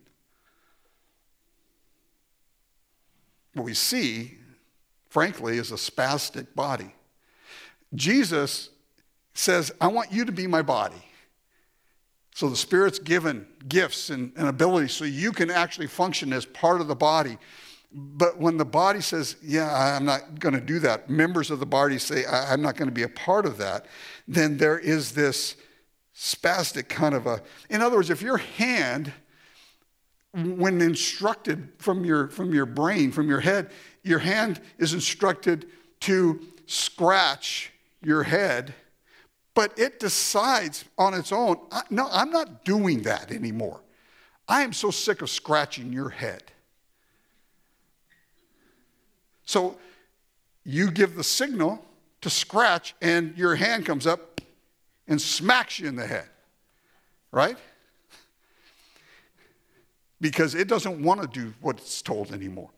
What we see, frankly, is a spastic body. Jesus says, I want you to be my body. So the Spirit's given gifts and, and abilities so you can actually function as part of the body. But when the body says, yeah, I'm not going to do that, members of the body say, I'm not going to be a part of that, then there is this spastic kind of a, in other words, if your hand, when instructed from your, from your brain, from your head, your hand is instructed to scratch your head, but it decides on its own, no, I'm not doing that anymore. I am so sick of scratching your head. So you give the signal to scratch and your hand comes up and smacks you in the head, right? Because it doesn't want to do what it's told anymore.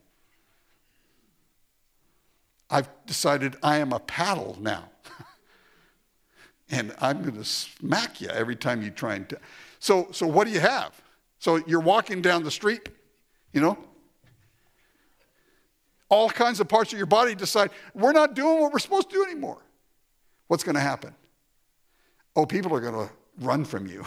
I've decided I am a paddle now. And I'm going to smack you every time you try and... T- so, so what do you have? So you're walking down the street, you know? All kinds of parts of your body decide, we're not doing what we're supposed to do anymore. What's going to happen? Oh, people are going to run from you.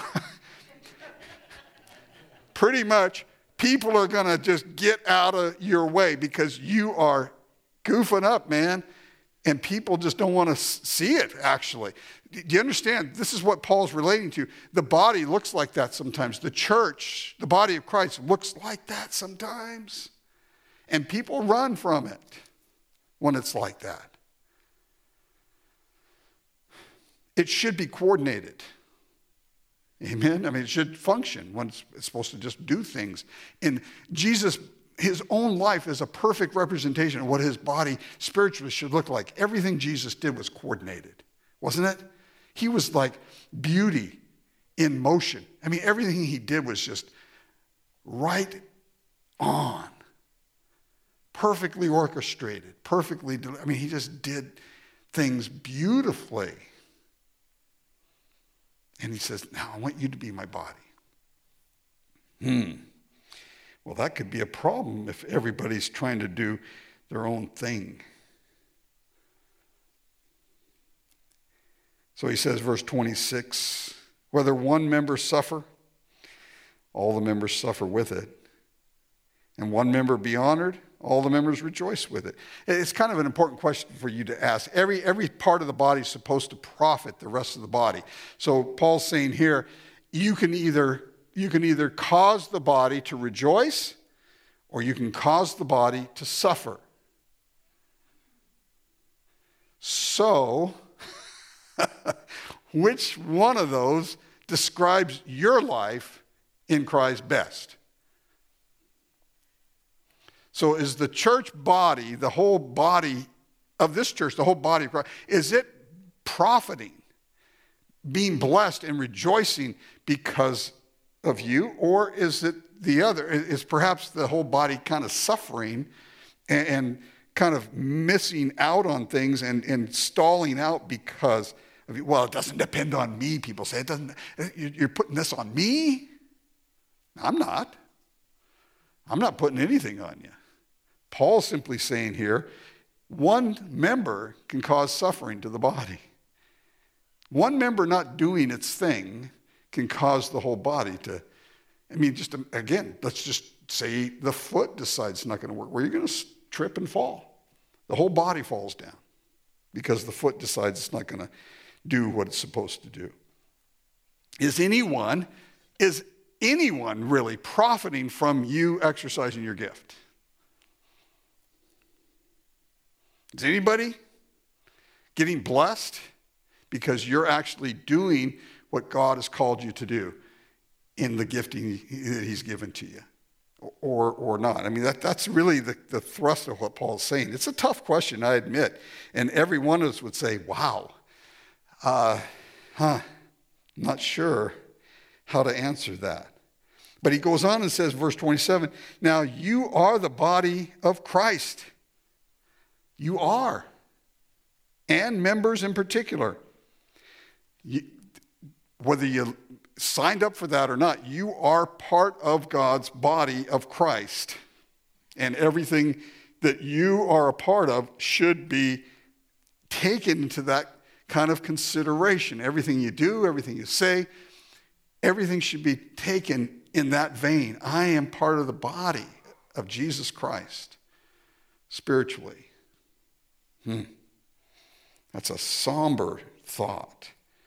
Pretty much, people are going to just get out of your way because you are goofing up, man. And people just don't want to see it, actually. Do you understand? This is what Paul's relating to. The body looks like that sometimes. The church, the body of Christ, looks like that sometimes. And people run from it when it's like that. It should be coordinated. Amen? I mean, it should function when it's, it's supposed to just do things. And Jesus, his own life is a perfect representation of what his body spiritually should look like. Everything Jesus did was coordinated, wasn't it? He was like beauty in motion. I mean, everything he did was just right on. Perfectly orchestrated, perfectly, I mean, he just did things beautifully. And he says, now I want you to be my body. Hmm. Well, that could be a problem if everybody's trying to do their own thing. So he says, verse twenty-six, whether one member suffer, all the members suffer with it. And one member be honored, all the members rejoice with it. It's kind of an important question for you to ask. Every, every part of the body is supposed to profit the rest of the body. So Paul's saying here, you can either, you can either cause the body to rejoice or you can cause the body to suffer. So, which one of those describes your life in Christ best? So is the church body, the whole body of this church, the whole body of Christ, is it profiting? being blessed and rejoicing because of you? Or is it the other? Is perhaps the whole body kind of suffering and, and kind of missing out on things and, and stalling out because of you? Well, it doesn't depend on me, people say. It doesn't. You're putting this on me? I'm not. I'm not putting anything on you. Paul's simply saying here, one member can cause suffering to the body. One member not doing its thing can cause the whole body to, I mean, just again, let's just say the foot decides it's not going to work. Where you're going to trip and fall. The whole body falls down because the foot decides it's not going to do what it's supposed to do. Is anyone, is anyone really profiting from you exercising your gift? Is anybody getting blessed because you're actually doing what God has called you to do in the gifting that he's given to you, or or not? I mean, that, that's really the, the thrust of what Paul's saying. It's a tough question, I admit. And every one of us would say, wow, uh, huh, I'm not sure how to answer that. But he goes on and says, verse twenty-seven, now you are the body of Christ. You are. And members in particular. You, whether you signed up for that or not, you are part of God's body of Christ. And everything that you are a part of should be taken into that kind of consideration. Everything you do, everything you say, everything should be taken in that vein. I am part of the body of Jesus Christ, spiritually. Hmm. That's a somber thought.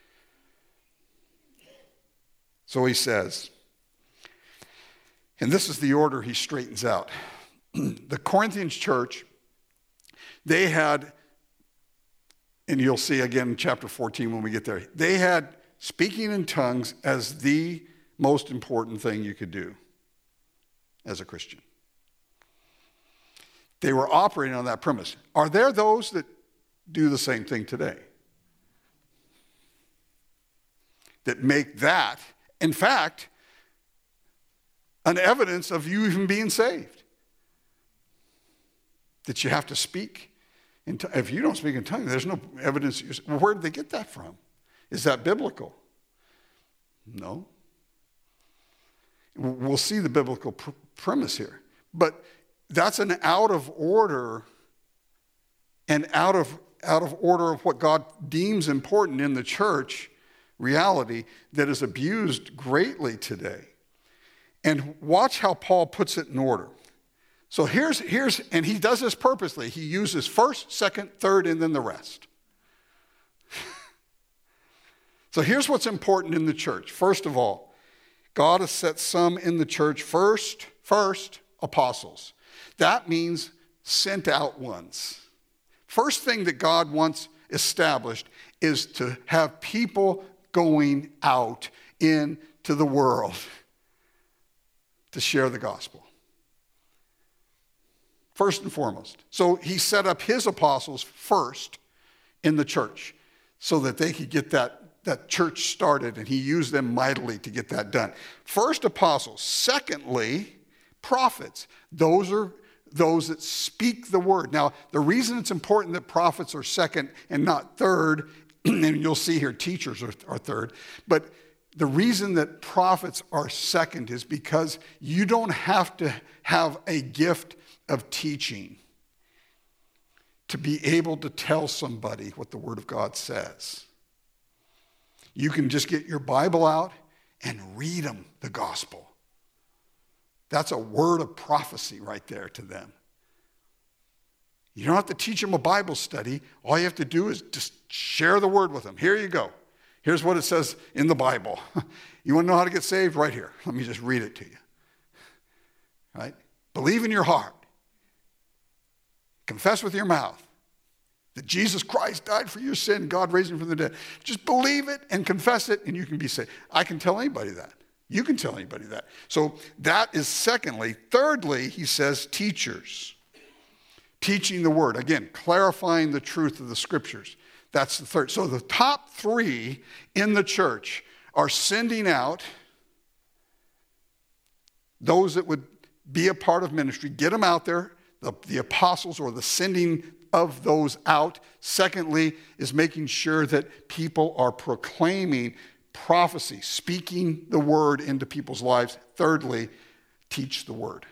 So he says, and this is the order he straightens out. The Corinthians church, they had, and you'll see again in chapter fourteen when we get there, they had speaking in tongues as the most important thing you could do as a Christian. They were operating on that premise. Are there those that do the same thing today? That make that, in fact, an evidence of you even being saved. That you have to speak. In t- if you don't speak in tongues, there's no evidence. Well, where did they get that from? Is that biblical? No. We'll see the biblical pr- premise here. But that's an out of order and out of out of order of what God deems important in the church reality that is abused greatly today. And watch how Paul puts it in order. So here's, here's, and he does this purposely. He uses first, second, third, and then the rest. So here's what's important in the church. First of all, God has set some in the church first, first, apostles. That means sent out ones. First thing that God wants established is to have people going out into the world to share the gospel. First and foremost. So he set up his apostles first in the church so that they could get that, that church started, and he used them mightily to get that done. First, apostles. Secondly, prophets. Those are those that speak the word. Now, the reason it's important that prophets are second and not third, and you'll see here teachers are, are third, but the reason that prophets are second is because you don't have to have a gift of teaching to be able to tell somebody what the Word of God says. You can just get your Bible out and read them the gospel. That's a word of prophecy right there to them. You don't have to teach them a Bible study. All you have to do is just share the word with them. Here you go. Here's what it says in the Bible. You want to know how to get saved? Right here. Let me just read it to you. Right? Believe in your heart. Confess with your mouth that Jesus Christ died for your sin. God raised him from the dead. Just believe it and confess it, and you can be saved. I can tell anybody that. You can tell anybody that. So that is secondly. Thirdly, he says teachers. Teaching the word. Again, clarifying the truth of the scriptures. That's the third. So the top three in the church are sending out those that would be a part of ministry, get them out there, the, the apostles or the sending of those out. Secondly, is making sure that people are proclaiming prophecy, speaking the word into people's lives. Thirdly, teach the word.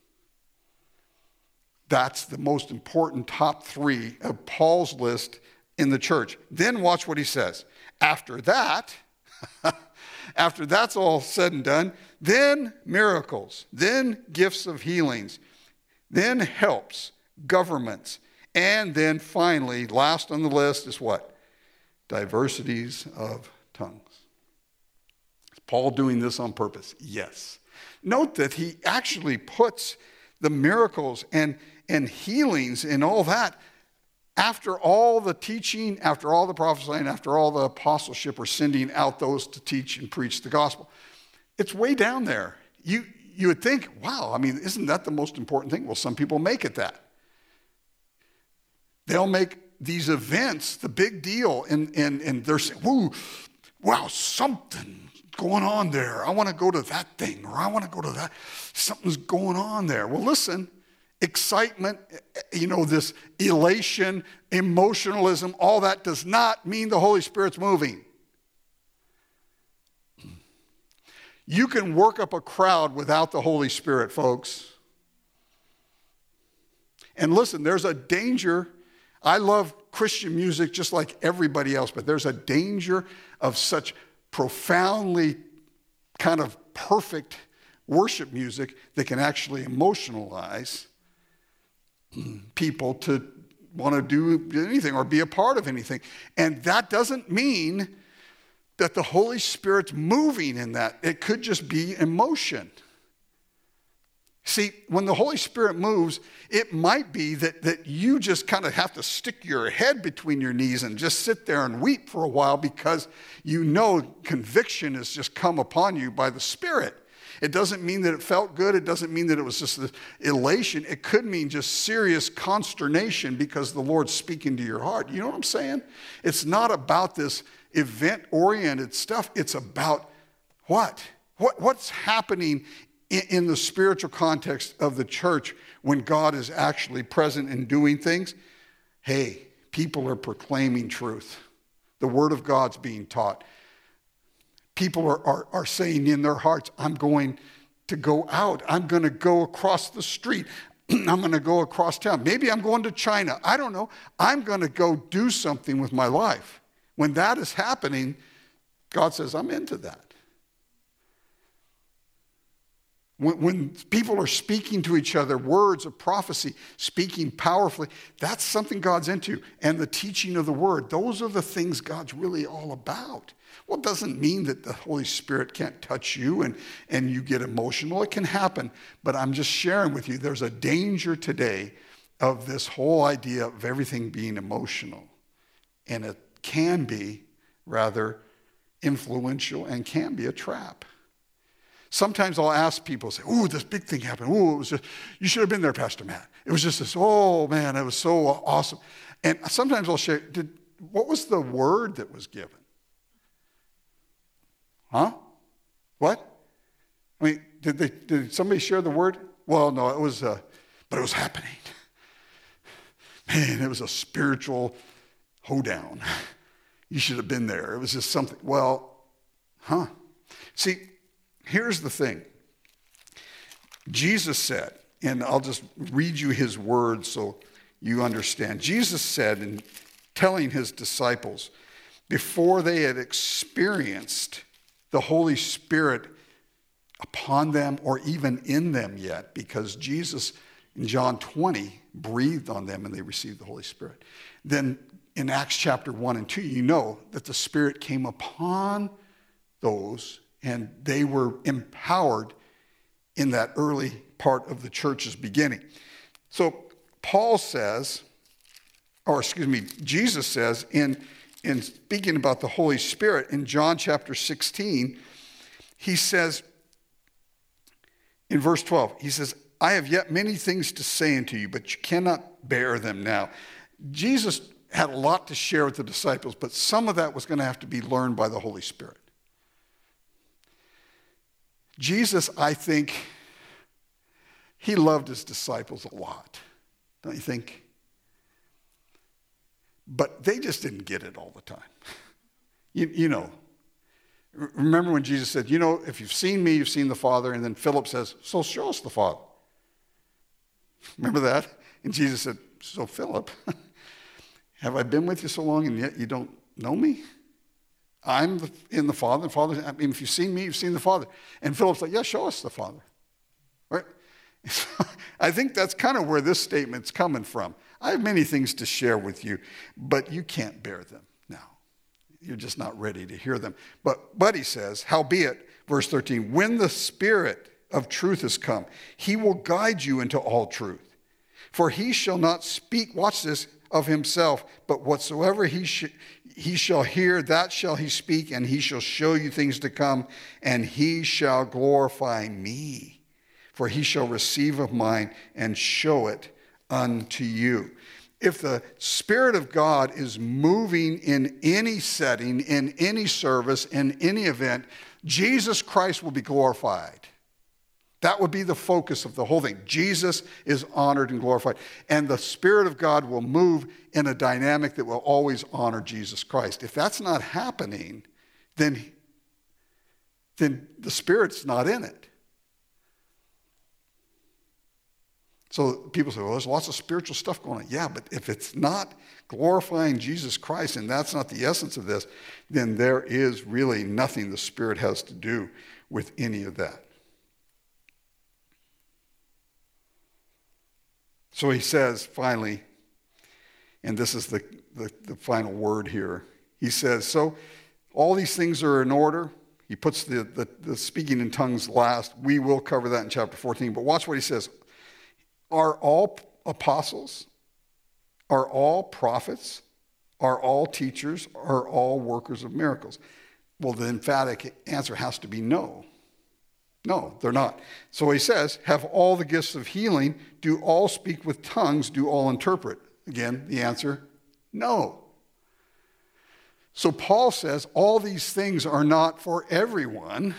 That's the most important top three of Paul's list in the church. Then watch what he says. After that, after that's all said and done, then miracles, then gifts of healings, then helps, governments, and then finally, last on the list is what? Diversities of tongues. Is Paul doing this on purpose? Yes. Note that he actually puts the miracles and, and healings and all that after all the teaching, after all the prophesying, after all the apostleship or sending out those to teach and preach the gospel. It's way down there. You, you would think, wow, I mean, isn't that the most important thing? Well, some people make it that. They'll make these events the big deal, and, and, and they're saying, whoa, wow, something going on there. I want to go to that thing, or I want to go to that. Something's going on there. Well, listen, excitement, you know, this elation, emotionalism, all that does not mean the Holy Spirit's moving. You can work up a crowd without the Holy Spirit, folks. And listen, there's a danger. I love Christian music just like everybody else, but there's a danger of such profoundly kind of perfect worship music that can actually emotionalize people to want to do anything or be a part of anything. And that doesn't mean that the Holy Spirit's moving in that. It could just be emotion. See, when the Holy Spirit moves, it might be that, that you just kind of have to stick your head between your knees and just sit there and weep for a while because you know conviction has just come upon you by the Spirit. It doesn't mean that it felt good. It doesn't mean that it was just an elation. It could mean just serious consternation because the Lord's speaking to your heart. You know what I'm saying? It's not about this event-oriented stuff. It's about what? What what's happening in, in the spiritual context of the church when God is actually present and doing things? Hey, people are proclaiming truth. The Word of God's being taught. People are, are, are saying in their hearts, I'm going to go out. I'm going to go across the street. I'm going to go across town. Maybe I'm going to China. I don't know. I'm going to go do something with my life. When that is happening, God says, I'm into that. When, when people are speaking to each other, words of prophecy, speaking powerfully, that's something God's into. And the teaching of the word, those are the things God's really all about. Well, it doesn't mean that the Holy Spirit can't touch you and, and you get emotional. It can happen. But I'm just sharing with you, there's a danger today of this whole idea of everything being emotional. And it can be rather influential and can be a trap. Sometimes I'll ask people, say, ooh, this big thing happened. Ooh, it was just, you should have been there, Pastor Matt. It was just this, oh man, it was so awesome. And sometimes I'll share, did, what was the word that was given? Huh? What? I mean, did they? Did somebody share the word? Well, no, it was, uh, but it was happening. Man, it was a spiritual hoedown. You should have been there. It was just something. Well, huh? See, here's the thing. Jesus said, and I'll just read you his words so you understand. Jesus said in telling his disciples, before they had experienced the Holy Spirit upon them or even in them yet, because Jesus in John twenty breathed on them and they received the Holy Spirit. Then in Acts chapter one and two, you know that the Spirit came upon those and they were empowered in that early part of the church's beginning. So Paul says, or excuse me, Jesus says in In speaking about the Holy Spirit in John chapter sixteen, he says in verse twelve, he says, I have yet many things to say unto you, but you cannot bear them now. Jesus had a lot to share with the disciples, but some of that was going to have to be learned by the Holy Spirit. Jesus, I think, he loved his disciples a lot, don't you think? But they just didn't get it all the time. You, you know, remember when Jesus said, you know, if you've seen me, you've seen the Father. And then Philip says, so show us the Father. Remember that? And Jesus said, so Philip, have I been with you so long and yet you don't know me? I'm the, in the Father. The Father, I mean, if you've seen me, you've seen the Father. And Philip's like, yeah, show us the Father. Right? I think that's kind of where this statement's coming from. I have many things to share with you, but you can't bear them now. You're just not ready to hear them. But, but he says, howbeit, verse thirteen, when the Spirit of truth has come, he will guide you into all truth. For he shall not speak, watch this, of himself, but whatsoever he, sh- he shall hear, that shall he speak, and he shall show you things to come, and he shall glorify me. For he shall receive of mine and show it unto you. If the Spirit of God is moving in any setting, in any service, in any event, Jesus Christ will be glorified. That would be the focus of the whole thing. Jesus is honored and glorified. And the Spirit of God will move in a dynamic that will always honor Jesus Christ. If that's not happening, then, then the Spirit's not in it. So people say, well, there's lots of spiritual stuff going on. Yeah, but if it's not glorifying Jesus Christ, and that's not the essence of this, then there is really nothing the Spirit has to do with any of that. So he says, finally, and this is the, the, the final word here, he says, so all these things are in order. He puts the, the, the speaking in tongues last. We will cover that in chapter fourteen, but watch what he says. Are all apostles? Are all prophets? Are all teachers? Are all workers of miracles? Well, the emphatic answer has to be no. No, they're not. So he says, have all the gifts of healing? Do all speak with tongues? Do all interpret? Again, the answer, no. So Paul says all these things are not for everyone.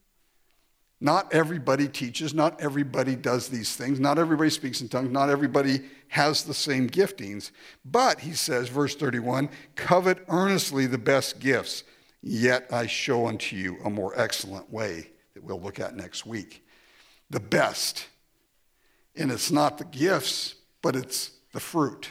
Not everybody teaches, not everybody does these things, not everybody speaks in tongues, not everybody has the same giftings. But, he says, verse thirty-one, covet earnestly the best gifts, yet I show unto you a more excellent way that we'll look at next week. The best. And it's not the gifts, but it's the fruit,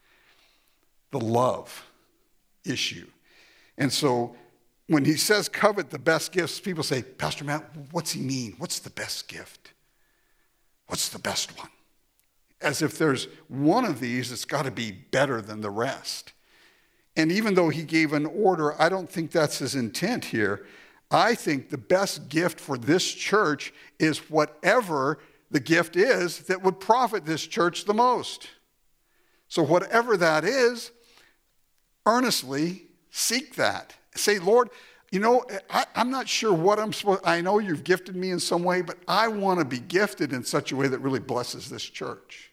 the love issue. And so, when he says covet the best gifts, people say, Pastor Matt, what's he mean? What's the best gift? What's the best one? As if there's one of these that's got to be better than the rest. And even though he gave an order, I don't think that's his intent here. I think the best gift for this church is whatever the gift is that would profit this church the most. So whatever that is, earnestly seek that. Say, Lord, you know, I, I'm not sure what I'm supposed to, I know you've gifted me in some way, but I want to be gifted in such a way that really blesses this church.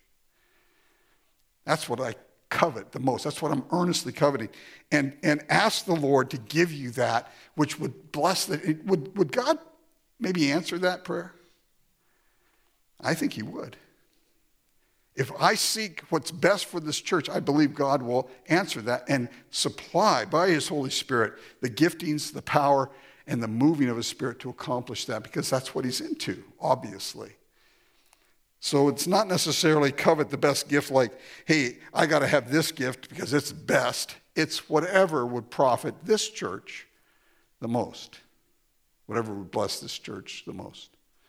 That's what I covet the most. That's what I'm earnestly coveting. And, and ask the Lord to give you that which would bless that. Would, would God maybe answer that prayer? I think he would. If I seek what's best for this church, I believe God will answer that and supply by his Holy Spirit the giftings, the power, and the moving of his Spirit to accomplish that, because that's what he's into, obviously. So it's not necessarily covet the best gift like, hey, I got to have this gift because it's best. It's whatever would profit this church the most, whatever would bless this church the most.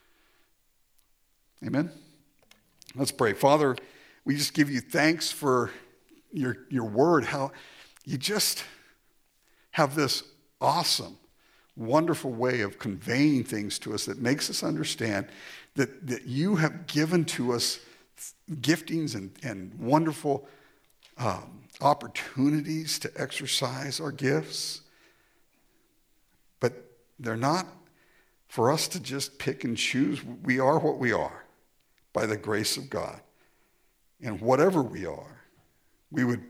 Amen? Let's pray. Father, we just give you thanks for your, your word, how you just have this awesome, wonderful way of conveying things to us that makes us understand that, that you have given to us giftings and, and wonderful um, opportunities to exercise our gifts. But they're not for us to just pick and choose. We are what we are by the grace of God. And whatever we are, we would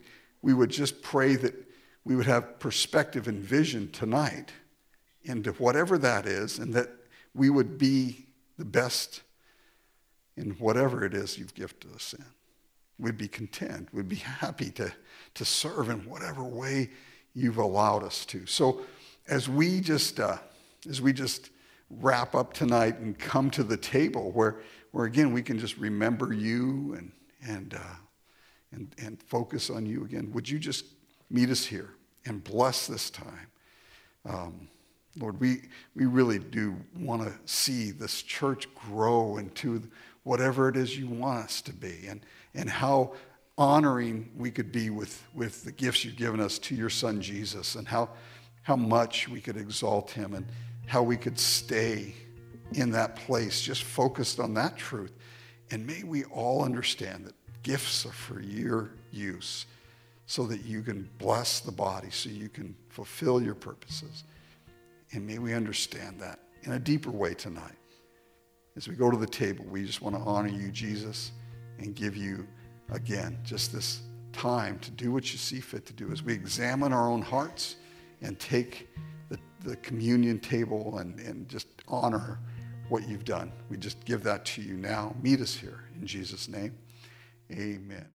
we would just pray that we would have perspective and vision tonight into whatever that is, and that we would be the best in whatever it is you've gifted us in. We'd be content. We'd be happy to, to serve in whatever way you've allowed us to. So as we just uh, as we just wrap up tonight and come to the table where, where again, we can just remember you and and uh, and and focus on you again, would you just meet us here and bless this time? Um, Lord, we we really do want to see this church grow into whatever it is you want us to be, and and how honoring we could be with, with the gifts you've given us to your son Jesus, and how how much we could exalt him, and how we could stay in that place just focused on that truth. And may we all understand that gifts are for your use so that you can bless the body, so you can fulfill your purposes. And may we understand that in a deeper way tonight. As we go to the table, we just want to honor you, Jesus, and give you, again, just this time to do what you see fit to do as we examine our own hearts and take the, the communion table and, and just honor what you've done. We just give that to you now. Meet us here in Jesus' name. Amen.